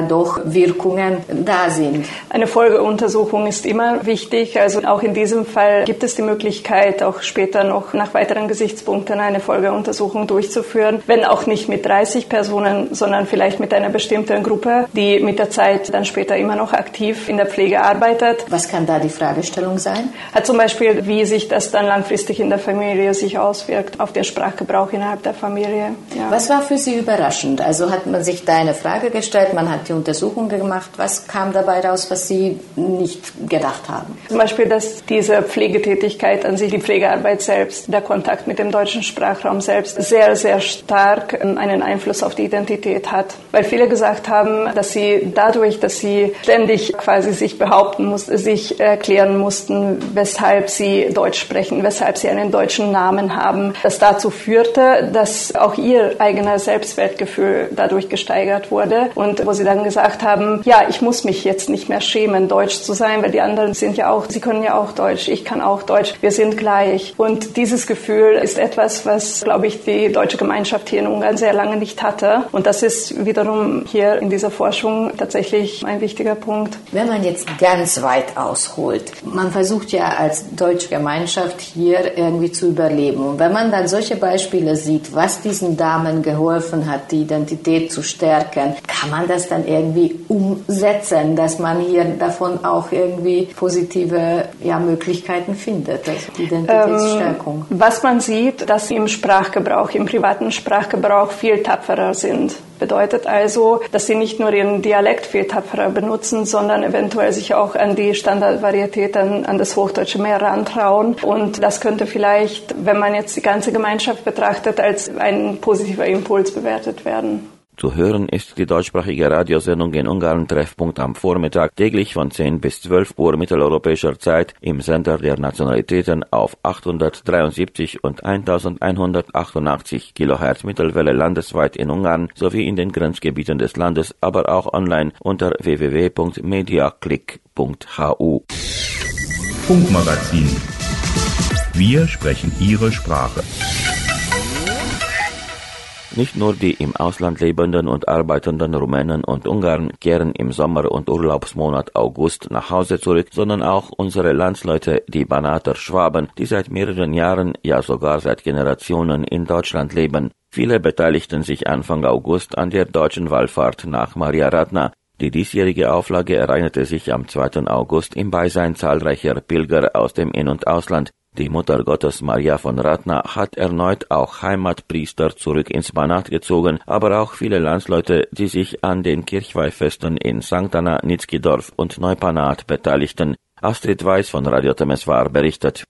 Speaker 17: doch Wirkungen da sind.
Speaker 16: Eine Folgeuntersuchung ist immer wichtig. Also auch in diesem Fall gibt es die Möglichkeit, auch später noch nach weiteren Gesichtspunkten eine Folgeuntersuchung durchzuführen, wenn auch nicht mit dreißig Personen, sondern vielleicht mit einer bestimmten Gruppe, die mit der Zeit dann später immer noch aktiv in der Pflege arbeitet.
Speaker 17: Was kann da die Fragestellung sein?
Speaker 16: Hat zum Beispiel, wie sich das dann langfristig in der Familie sich auswirkt, auf den Sprachgebrauch innerhalb der Familie. Ja.
Speaker 17: Was war für Sie überraschend? Also hat man sich da eine Frage gestellt, man hat die Untersuchung gemacht. Was kam dabei raus, was Sie nicht gedacht haben?
Speaker 16: Zum Beispiel, dass diese Pflegetätigkeit an sich, die Pflegearbeit selbst, der Kontakt mit dem deutschen Sprachraum selbst sehr, sehr stark einen Einfluss auf die Identität hat. Weil viele gesagt haben, dass sie dadurch, dass sie ständig quasi sich behaupten mussten, sich erklären mussten, weshalb sie Deutsch sprechen, weshalb sie einen deutschen Namen haben, das dazu führte, dass auch ihr eigener Selbstwertgefühl dadurch gesteigert wurde und wo sie dann gesagt haben, ja, ich muss mich jetzt nicht mehr schämen, Deutsch zu sein, weil die anderen sind ja auch, sie können ja auch Deutsch, ich kann auch Deutsch, wir sind gleich. Und dieses Gefühl ist etwas, was, glaube ich, die deutsche Gemeinschaft hier in Ungarn sehr lange nicht hatte. Und das ist wiederum hier in dieser Forschung tatsächlich ein wichtiger Punkt.
Speaker 17: Wenn man jetzt ganz weit ausholt, man versucht ja als deutsche Gemeinschaft hier irgendwie zu überleben. Und wenn man dann solche Beispiele sieht, was diesen Damen geholfen hat, die Identität zu stärken, kann man das dann irgendwie umsetzen, dass man hier davon auch irgendwie positive ja, Möglichkeiten findet, also die Identitätsstärkung.
Speaker 16: Ähm, was man sieht, dass sie im Sprachgebrauch, im privaten Sprachgebrauch viel tapferer sind. Bedeutet also, dass sie nicht nur ihren Dialekt viel tapferer benutzen, sondern eventuell sich auch an die Standardvarietäten, an das Hochdeutsche mehr rantrauen. Und das könnte vielleicht, wenn man jetzt die ganze Gemeinschaft betrachtet, als ein positiver Impuls bewertet werden.
Speaker 2: Zu hören ist die deutschsprachige Radiosendung in Ungarn Treffpunkt am Vormittag täglich von zehn bis zwölf Uhr mitteleuropäischer Zeit im Sender der Nationalitäten auf achthundertdreiundsiebzig und elfhundertachtundachtzig Kilohertz Mittelwelle landesweit in Ungarn sowie in den Grenzgebieten des Landes, aber auch online unter w w w punkt mediaclick punkt h u.
Speaker 1: Funkmagazin. Wir sprechen Ihre Sprache.
Speaker 2: Nicht nur die im Ausland lebenden und arbeitenden Rumänen und Ungarn kehren im Sommer- und Urlaubsmonat August nach Hause zurück, sondern auch unsere Landsleute, die Banater Schwaben, die seit mehreren Jahren, ja sogar seit Generationen in Deutschland leben. Viele beteiligten sich Anfang August an der deutschen Wallfahrt nach Maria Radna. Die diesjährige Auflage ereignete sich am zweiten August im Beisein zahlreicher Pilger aus dem In- und Ausland. Die Mutter Gottes Maria von Radna hat erneut auch Heimatpriester zurück ins Banat gezogen, aber auch viele Landsleute, die sich an den Kirchweihfesten in Sankt Anna, Nitzkidorf und Neupanat beteiligten. Astrid Weiß von Radio Temesvar berichtet.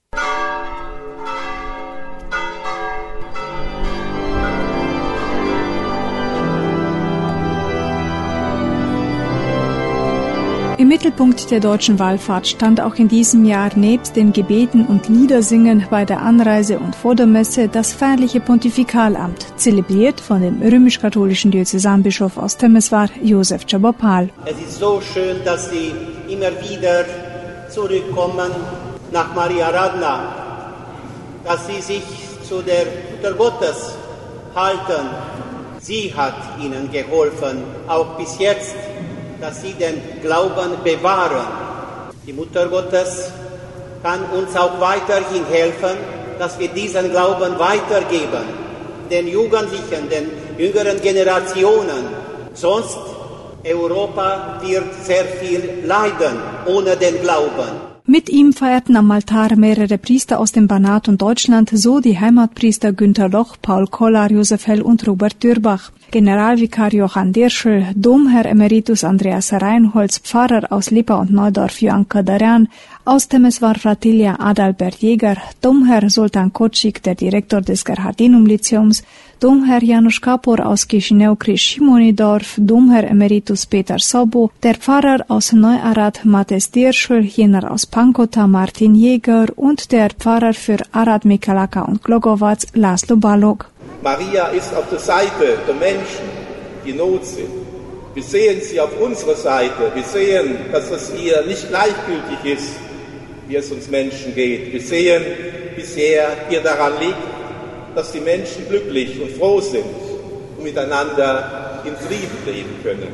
Speaker 18: Im Mittelpunkt der deutschen Wallfahrt stand auch in diesem Jahr nebst den Gebeten und Liedersingen bei der Anreise und vor der Messe das feierliche Pontifikalamt, zelebriert von dem römisch-katholischen Diözesanbischof aus Temesvar, Josef Czabopal.
Speaker 19: Es ist so schön, dass Sie immer wieder zurückkommen nach Maria Radna, dass Sie sich zu der Mutter Gottes halten. Sie hat Ihnen geholfen, auch bis jetzt, dass sie den Glauben bewahren. Die Mutter Gottes kann uns auch weiterhin helfen, dass wir diesen Glauben weitergeben, den Jugendlichen, den jüngeren Generationen. Sonst Europa wird sehr viel leiden ohne den Glauben.
Speaker 18: Mit ihm feierten am Altar mehrere Priester aus dem Banat und Deutschland, so die Heimatpriester Günter Loch, Paul Kollar, Josef Hell und Robert Dürbach. Generalvikar Johann Dirschl, Domherr Emeritus Andreas Reinholz, Pfarrer aus Lipa und Neudorf Johann Kadarian, aus Temesvar Fratilia Adalbert Jäger, Domherr Sultan Kocik, der Direktor des Gerhardinum-Lyzeums, Domherr Janusz Kapor aus Chișinău Criș-Simonidorf, Domherr Emeritus Peter Sobo, der Pfarrer aus Neuarad Mates Dirschl, jener aus Pankota Martin Jäger und der Pfarrer für Arad Mikalaka und Glogovac Laszlo Balog.
Speaker 20: Maria ist auf der Seite der Menschen, die in Not sind. Wir sehen sie auf unserer Seite. Wir sehen, dass es ihr nicht gleichgültig ist, wie es uns Menschen geht. Wir sehen, wie sehr ihr daran liegt, dass die Menschen glücklich und froh sind und miteinander in Frieden leben können.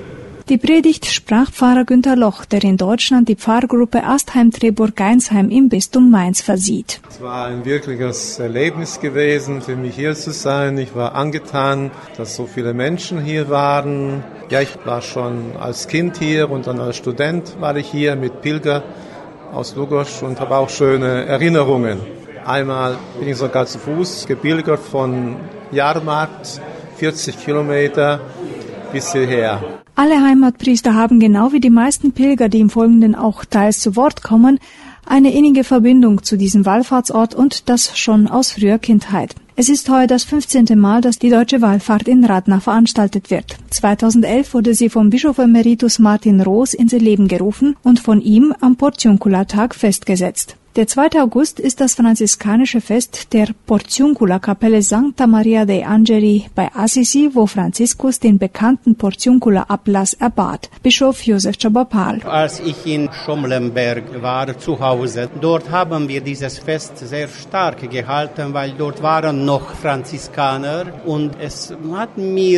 Speaker 18: Die Predigt sprach Pfarrer Günter Loch, der in Deutschland die Pfarrgruppe Astheim-Treburg-Geinsheim im Bistum Mainz versieht.
Speaker 21: Es war ein wirkliches Erlebnis gewesen, für mich hier zu sein. Ich war angetan, dass so viele Menschen hier waren. Ja, ich war schon als Kind hier und dann als Student war ich hier mit Pilger aus Lugosch und habe auch schöne Erinnerungen. Einmal bin ich sogar zu Fuß gepilgert von Jahrmarkt, vierzig Kilometer bis hierher.
Speaker 18: Alle Heimatpriester haben genau wie die meisten Pilger, die im Folgenden auch teils zu Wort kommen, eine innige Verbindung zu diesem Wallfahrtsort und das schon aus früher Kindheit. Es ist heuer das fünfzehnte Mal, dass die deutsche Wallfahrt in Radna veranstaltet wird. zweitausendelf wurde sie vom Bischof Emeritus Martin Roos ins Leben gerufen und von ihm am Portiuncula-Tag festgesetzt. Der zweite August ist das franziskanische Fest der Portiuncula-Kapelle Sancta Maria dei Angeli bei Assisi, wo Franziskus den bekannten Portiuncula-Ablass erbat. Bischof Josef Chabapal.
Speaker 22: Als ich in Schomlenberg war, zu Hause, dort haben wir dieses Fest sehr stark gehalten, weil dort waren noch Franziskaner und es hat mir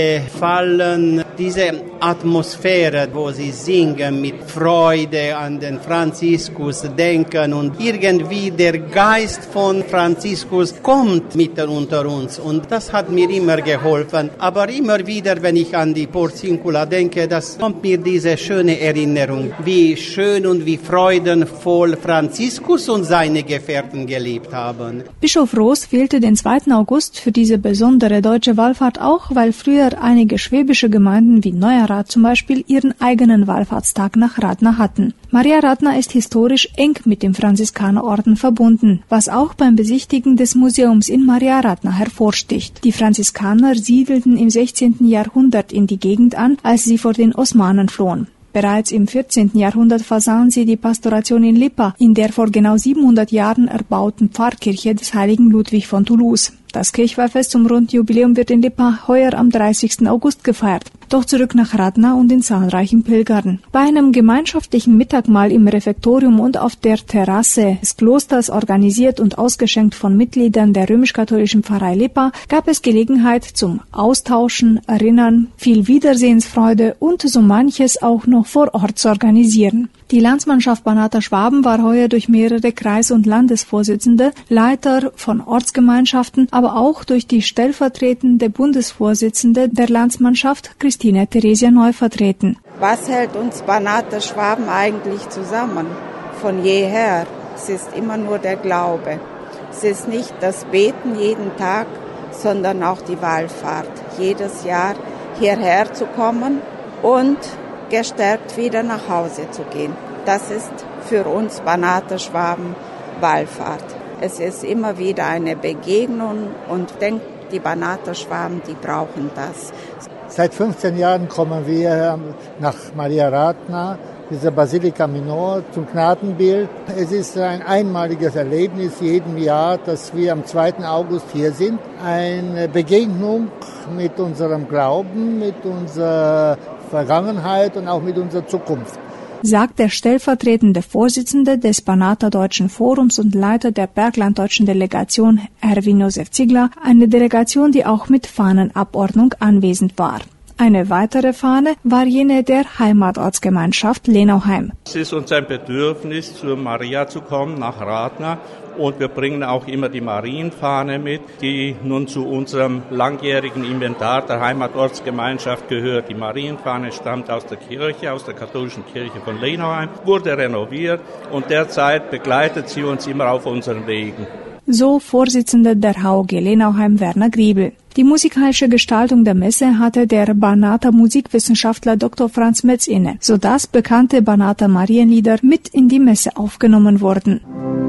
Speaker 22: gefallen, diese Atmosphäre, wo sie singen, mit Freude an den Franziskus denken und irgendwie der Geist von Franziskus kommt mitten unter uns und das hat mir immer geholfen. Aber immer wieder, wenn ich an die Portiuncula denke, das kommt mir diese schöne Erinnerung, wie schön und wie freudenvoll Franziskus und seine Gefährten gelebt haben.
Speaker 18: Bischof Roos wählte den zweiten August für diese besondere deutsche Wallfahrt auch, weil früher einige schwäbische Gemeinden wie Neuerath zum Beispiel ihren eigenen Wallfahrtstag nach Radna hatten. Maria Radna ist historisch eng mit dem Franziskanerorden verbunden, was auch beim Besichtigen des Museums in Maria Radna hervorsticht. Die Franziskaner siedelten im sechzehnten Jahrhundert in die Gegend an, als sie vor den Osmanen flohen. Bereits im vierzehnten Jahrhundert versahen sie die Pastoration in Lipa, in der vor genau siebenhundert Jahren erbauten Pfarrkirche des heiligen Ludwig von Toulouse. Das Kirchweihfest zum Rundjubiläum wird in Lipa heuer am dreißigsten August gefeiert. Doch zurück nach Radna und den zahlreichen Pilgern. Bei einem gemeinschaftlichen Mittagmahl im Refektorium und auf der Terrasse des Klosters, organisiert und ausgeschenkt von Mitgliedern der römisch-katholischen Pfarrei Lipa, gab es Gelegenheit zum Austauschen, Erinnern, viel Wiedersehensfreude und so manches auch noch vor Ort zu organisieren. Die Landsmannschaft Banater Schwaben war heuer durch mehrere Kreis- und Landesvorsitzende, Leiter von Ortsgemeinschaften, aber auch durch die stellvertretende Bundesvorsitzende der Landsmannschaft, Christine Theresia Neu, vertreten.
Speaker 23: Was hält uns Banater Schwaben eigentlich zusammen? Von jeher. Es ist immer nur der Glaube. Es ist nicht das Beten jeden Tag, sondern auch die Wallfahrt. Jedes Jahr hierher zu kommen und gestärkt wieder nach Hause zu gehen. Das ist für uns Banater Schwaben Wallfahrt. Es ist immer wieder eine Begegnung und ich denke, die Banater Schwaben, die brauchen das.
Speaker 24: Seit fünfzehn Jahren kommen wir nach Maria Radna, diese Basilika Minor, zum Gnadenbild. Es ist ein einmaliges Erlebnis jedem Jahr, dass wir am zweiten August hier sind. Eine Begegnung mit unserem Glauben, mit unserer Vergangenheit und auch mit unserer Zukunft,
Speaker 18: sagt der stellvertretende Vorsitzende des Banater Deutschen Forums und Leiter der Berglanddeutschen Delegation Erwin Josef Ziegler, eine Delegation, die auch mit Fahnenabordnung anwesend war. Eine weitere Fahne war jene der Heimatortsgemeinschaft Lenauheim.
Speaker 25: Es ist uns ein Bedürfnis, zur Maria zu kommen, nach Radna. Und wir bringen auch immer die Marienfahne mit, die nun zu unserem langjährigen Inventar der Heimatortsgemeinschaft gehört. Die Marienfahne stammt aus der Kirche, aus der katholischen Kirche von Lenauheim, wurde renoviert und derzeit begleitet sie uns immer auf unseren Wegen.
Speaker 18: So Vorsitzender der H O G Lenauheim Werner Griebel. Die musikalische Gestaltung der Messe hatte der Banater Musikwissenschaftler Doktor Franz Metz inne, sodass bekannte Banater Marienlieder mit in die Messe aufgenommen wurden.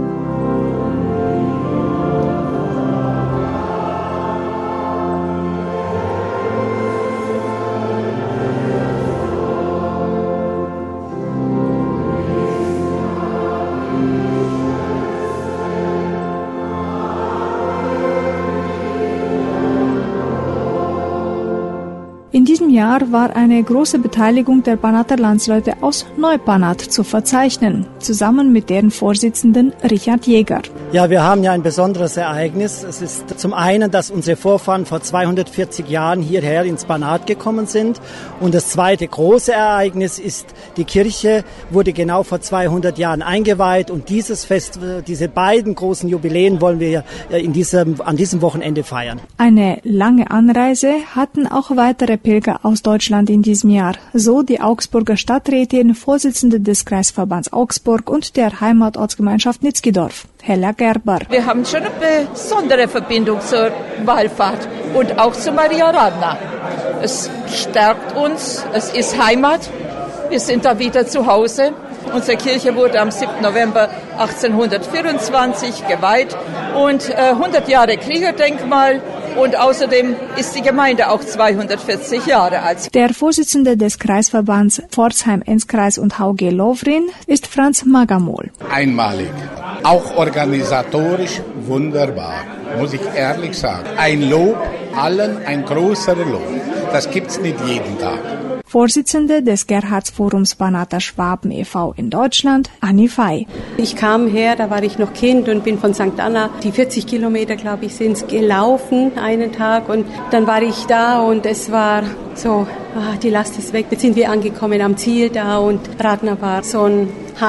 Speaker 18: In diesem Jahr war eine große Beteiligung der Banater Landsleute aus Neubanat zu verzeichnen, zusammen mit deren Vorsitzenden Richard Jäger.
Speaker 4: Ja, wir haben ja ein besonderes Ereignis. Es ist zum einen, dass unsere Vorfahren vor zweihundertvierzig Jahren hierher ins Banat gekommen sind. Und das zweite große Ereignis ist, die Kirche wurde genau vor zweihundert Jahren eingeweiht. Und dieses Fest, diese beiden großen Jubiläen wollen wir in diesem, an diesem Wochenende feiern.
Speaker 18: Eine lange Anreise hatten auch weitere Pilger aus Deutschland in diesem Jahr. So die Augsburger Stadträtin, Vorsitzende des Kreisverbands Augsburg und der Heimatortsgemeinschaft Nitzkidorf, Hella Gerber.
Speaker 5: Wir haben schon eine besondere Verbindung zur Wallfahrt und auch zu Maria Radna. Es stärkt uns, es ist Heimat, wir sind da wieder zu Hause. Unsere Kirche wurde am siebten November achtzehnhundertvierundzwanzig geweiht und äh, hundert Jahre Kriegerdenkmal. Und außerdem ist die Gemeinde auch zweihundertvierzig Jahre alt.
Speaker 18: Der Vorsitzende des Kreisverbands Pforzheim-Enzkreis und H G Lovrin ist Franz Magamol.
Speaker 6: Einmalig, auch organisatorisch wunderbar, muss ich ehrlich sagen. Ein Lob, allen ein großer Lob. Das gibt's nicht jeden Tag.
Speaker 18: Vorsitzende des Gerhardsforums Banater Schwaben e V in Deutschland, Anni Fey.
Speaker 7: Ich kam her, da war ich noch Kind und bin von Sankt Anna, die vierzig Kilometer, glaube ich, sind es, gelaufen einen Tag. Und dann war ich da und es war so, ah, die Last ist weg. Jetzt sind wir angekommen am Ziel da und Radna war so ein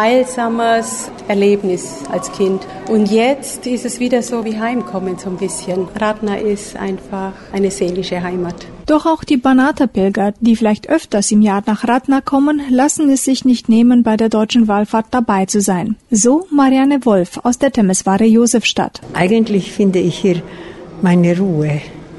Speaker 7: heilsames Erlebnis als Kind. Und jetzt ist es wieder so wie Heimkommen so ein bisschen. Radna ist einfach eine seelische Heimat.
Speaker 18: Doch auch die Banater Pilger, die vielleicht öfters im Jahr nach Radna kommen, lassen es sich nicht nehmen, bei der deutschen Wallfahrt dabei zu sein. So Marianne Wolf aus der Temesware Josefstadt.
Speaker 8: Eigentlich finde ich hier meine Ruhe.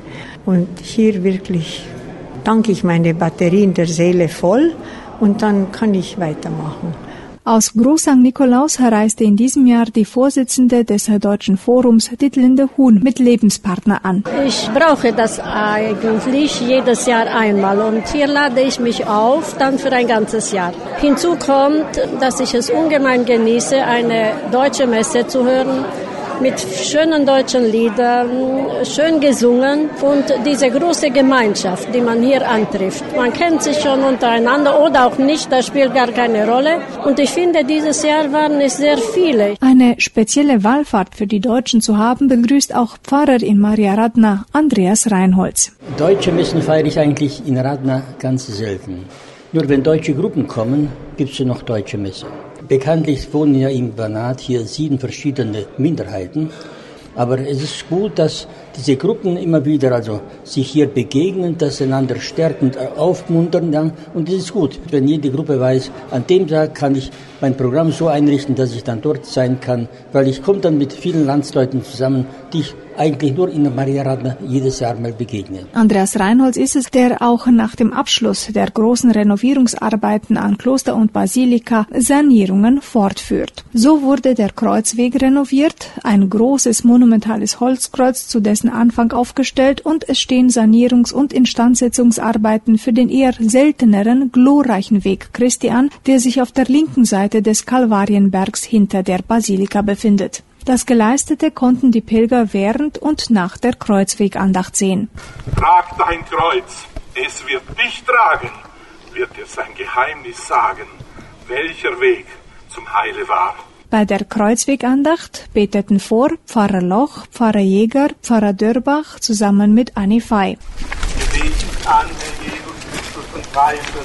Speaker 8: Und hier wirklich tanke ich meine Batterien der Seele voll und dann kann ich weitermachen.
Speaker 18: Aus Groß Sankt Nikolaus reiste in diesem Jahr die Vorsitzende des Deutschen Forums, Dietlinde Huhn, mit Lebenspartner an.
Speaker 26: Ich brauche das eigentlich jedes Jahr einmal und hier lade ich mich auf, dann für ein ganzes Jahr. Hinzu kommt, dass ich es ungemein genieße, eine deutsche Messe zu hören, mit schönen deutschen Liedern, schön gesungen und diese große Gemeinschaft, die man hier antrifft. Man kennt sich schon untereinander oder auch nicht, das spielt gar keine Rolle. Und ich finde, dieses Jahr waren es sehr viele.
Speaker 18: Eine spezielle Wallfahrt für die Deutschen zu haben, begrüßt auch Pfarrer in Maria Radna, Andreas Reinholz.
Speaker 27: Deutsche Messen feiere ich eigentlich in Radna ganz selten. Nur wenn deutsche Gruppen kommen, gibt es ja noch deutsche Messen. Bekanntlich wohnen ja im Banat hier sieben verschiedene Minderheiten. Aber es ist gut, dass diese Gruppen immer wieder also sich hier begegnen, das einander stärken und aufmuntern. Ja. Und das ist gut, wenn jede Gruppe weiß, an dem Tag kann ich mein Programm so einrichten, dass ich dann dort sein kann. Weil ich komme dann mit vielen Landsleuten zusammen, die ich eigentlich nur in der Maria Radna jedes Jahr mal begegne.
Speaker 18: Andreas Reinholz ist es, der auch nach dem Abschluss der großen Renovierungsarbeiten an Kloster und Basilika Sanierungen fortführt. So wurde der Kreuzweg renoviert, ein großes monumentales Holzkreuz zu dessen Anfang aufgestellt und es stehen Sanierungs- und Instandsetzungsarbeiten für den eher selteneren, glorreichen Weg Christi an, der sich auf der linken Seite des Kalvarienbergs hinter der Basilika befindet. Das Geleistete konnten die Pilger während und nach der Kreuzwegandacht sehen.
Speaker 28: Trag dein Kreuz, es wird dich tragen, wird dir sein Geheimnis sagen, welcher Weg zum Heile war.
Speaker 18: Bei der Kreuzwegandacht beteten vor Pfarrer Loch, Pfarrer Jäger, Pfarrer Dörbach zusammen mit Anni Fey.
Speaker 28: Gebetet an, Herr Jesus Christus, und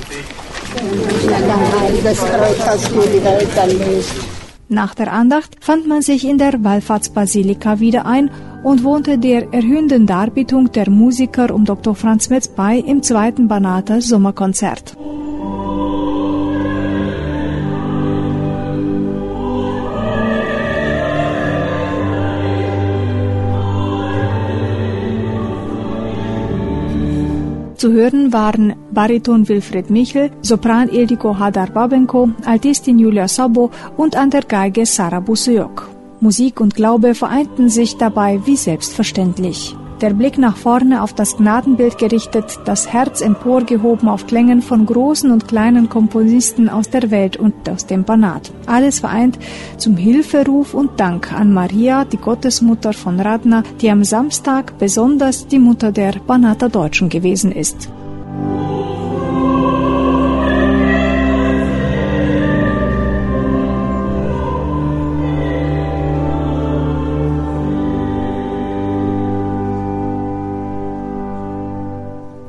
Speaker 28: preisen dich.
Speaker 26: Das Kreuz hast du die Welt erlöst.
Speaker 18: Nach der Andacht fand man sich in der Wallfahrtsbasilika wieder ein und wohnte der erhöhenden Darbietung der Musiker um Doktor Franz Metz bei im zweiten Banater Sommerkonzert. Zu hören waren Bariton Wilfried Michel, Sopran Ildiko Hadar-Babenko, Altistin Julia Sabo und an der Geige Sarah Busuyok. Musik und Glaube vereinten sich dabei wie selbstverständlich. Der Blick nach vorne auf das Gnadenbild gerichtet, das Herz emporgehoben auf Klängen von großen und kleinen Komponisten aus der Welt und aus dem Banat. Alles vereint zum Hilferuf und Dank an Maria, die Gottesmutter von Radna, die am Samstag besonders die Mutter der Banater Deutschen gewesen ist.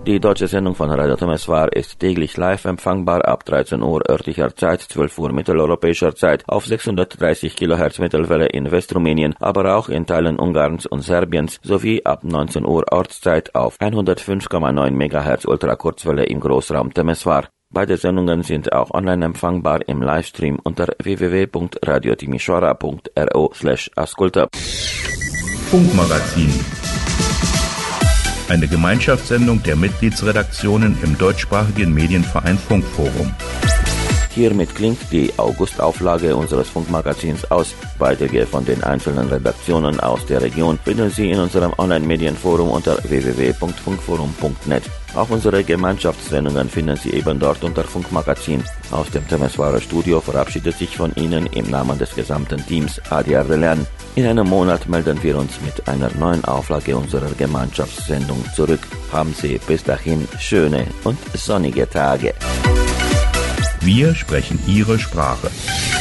Speaker 2: Die deutsche Sendung von Radio Temeswar ist täglich live empfangbar ab dreizehn Uhr örtlicher Zeit, zwölf Uhr mitteleuropäischer Zeit auf sechshundertdreißig Kilohertz Mittelwelle in Westrumänien, aber auch in Teilen Ungarns und Serbiens sowie ab neunzehn Uhr Ortszeit auf hundertfünf Komma neun Megahertz Ultrakurzwelle im Großraum Temeswar. Beide Sendungen sind auch online empfangbar im Livestream unter w w w punkt radio timisoara punkt r o slash asculta.
Speaker 1: Funkmagazin. Eine Gemeinschaftssendung der Mitgliedsredaktionen im deutschsprachigen Medienverein Funkforum.
Speaker 2: Hiermit klingt die Augustauflage unseres Funkmagazins aus. Beiträge von den einzelnen Redaktionen aus der Region finden Sie in unserem Online-Medienforum unter w w w punkt funkforum punkt net. Auch unsere Gemeinschaftssendungen finden Sie eben dort unter Funkmagazin. Aus dem Temeswarer Studio verabschiedet sich von Ihnen im Namen des gesamten Teams Adi Ardelean. In einem Monat melden wir uns mit einer neuen Auflage unserer Gemeinschaftssendung zurück. Haben Sie bis dahin schöne und sonnige Tage.
Speaker 1: Wir sprechen Ihre Sprache.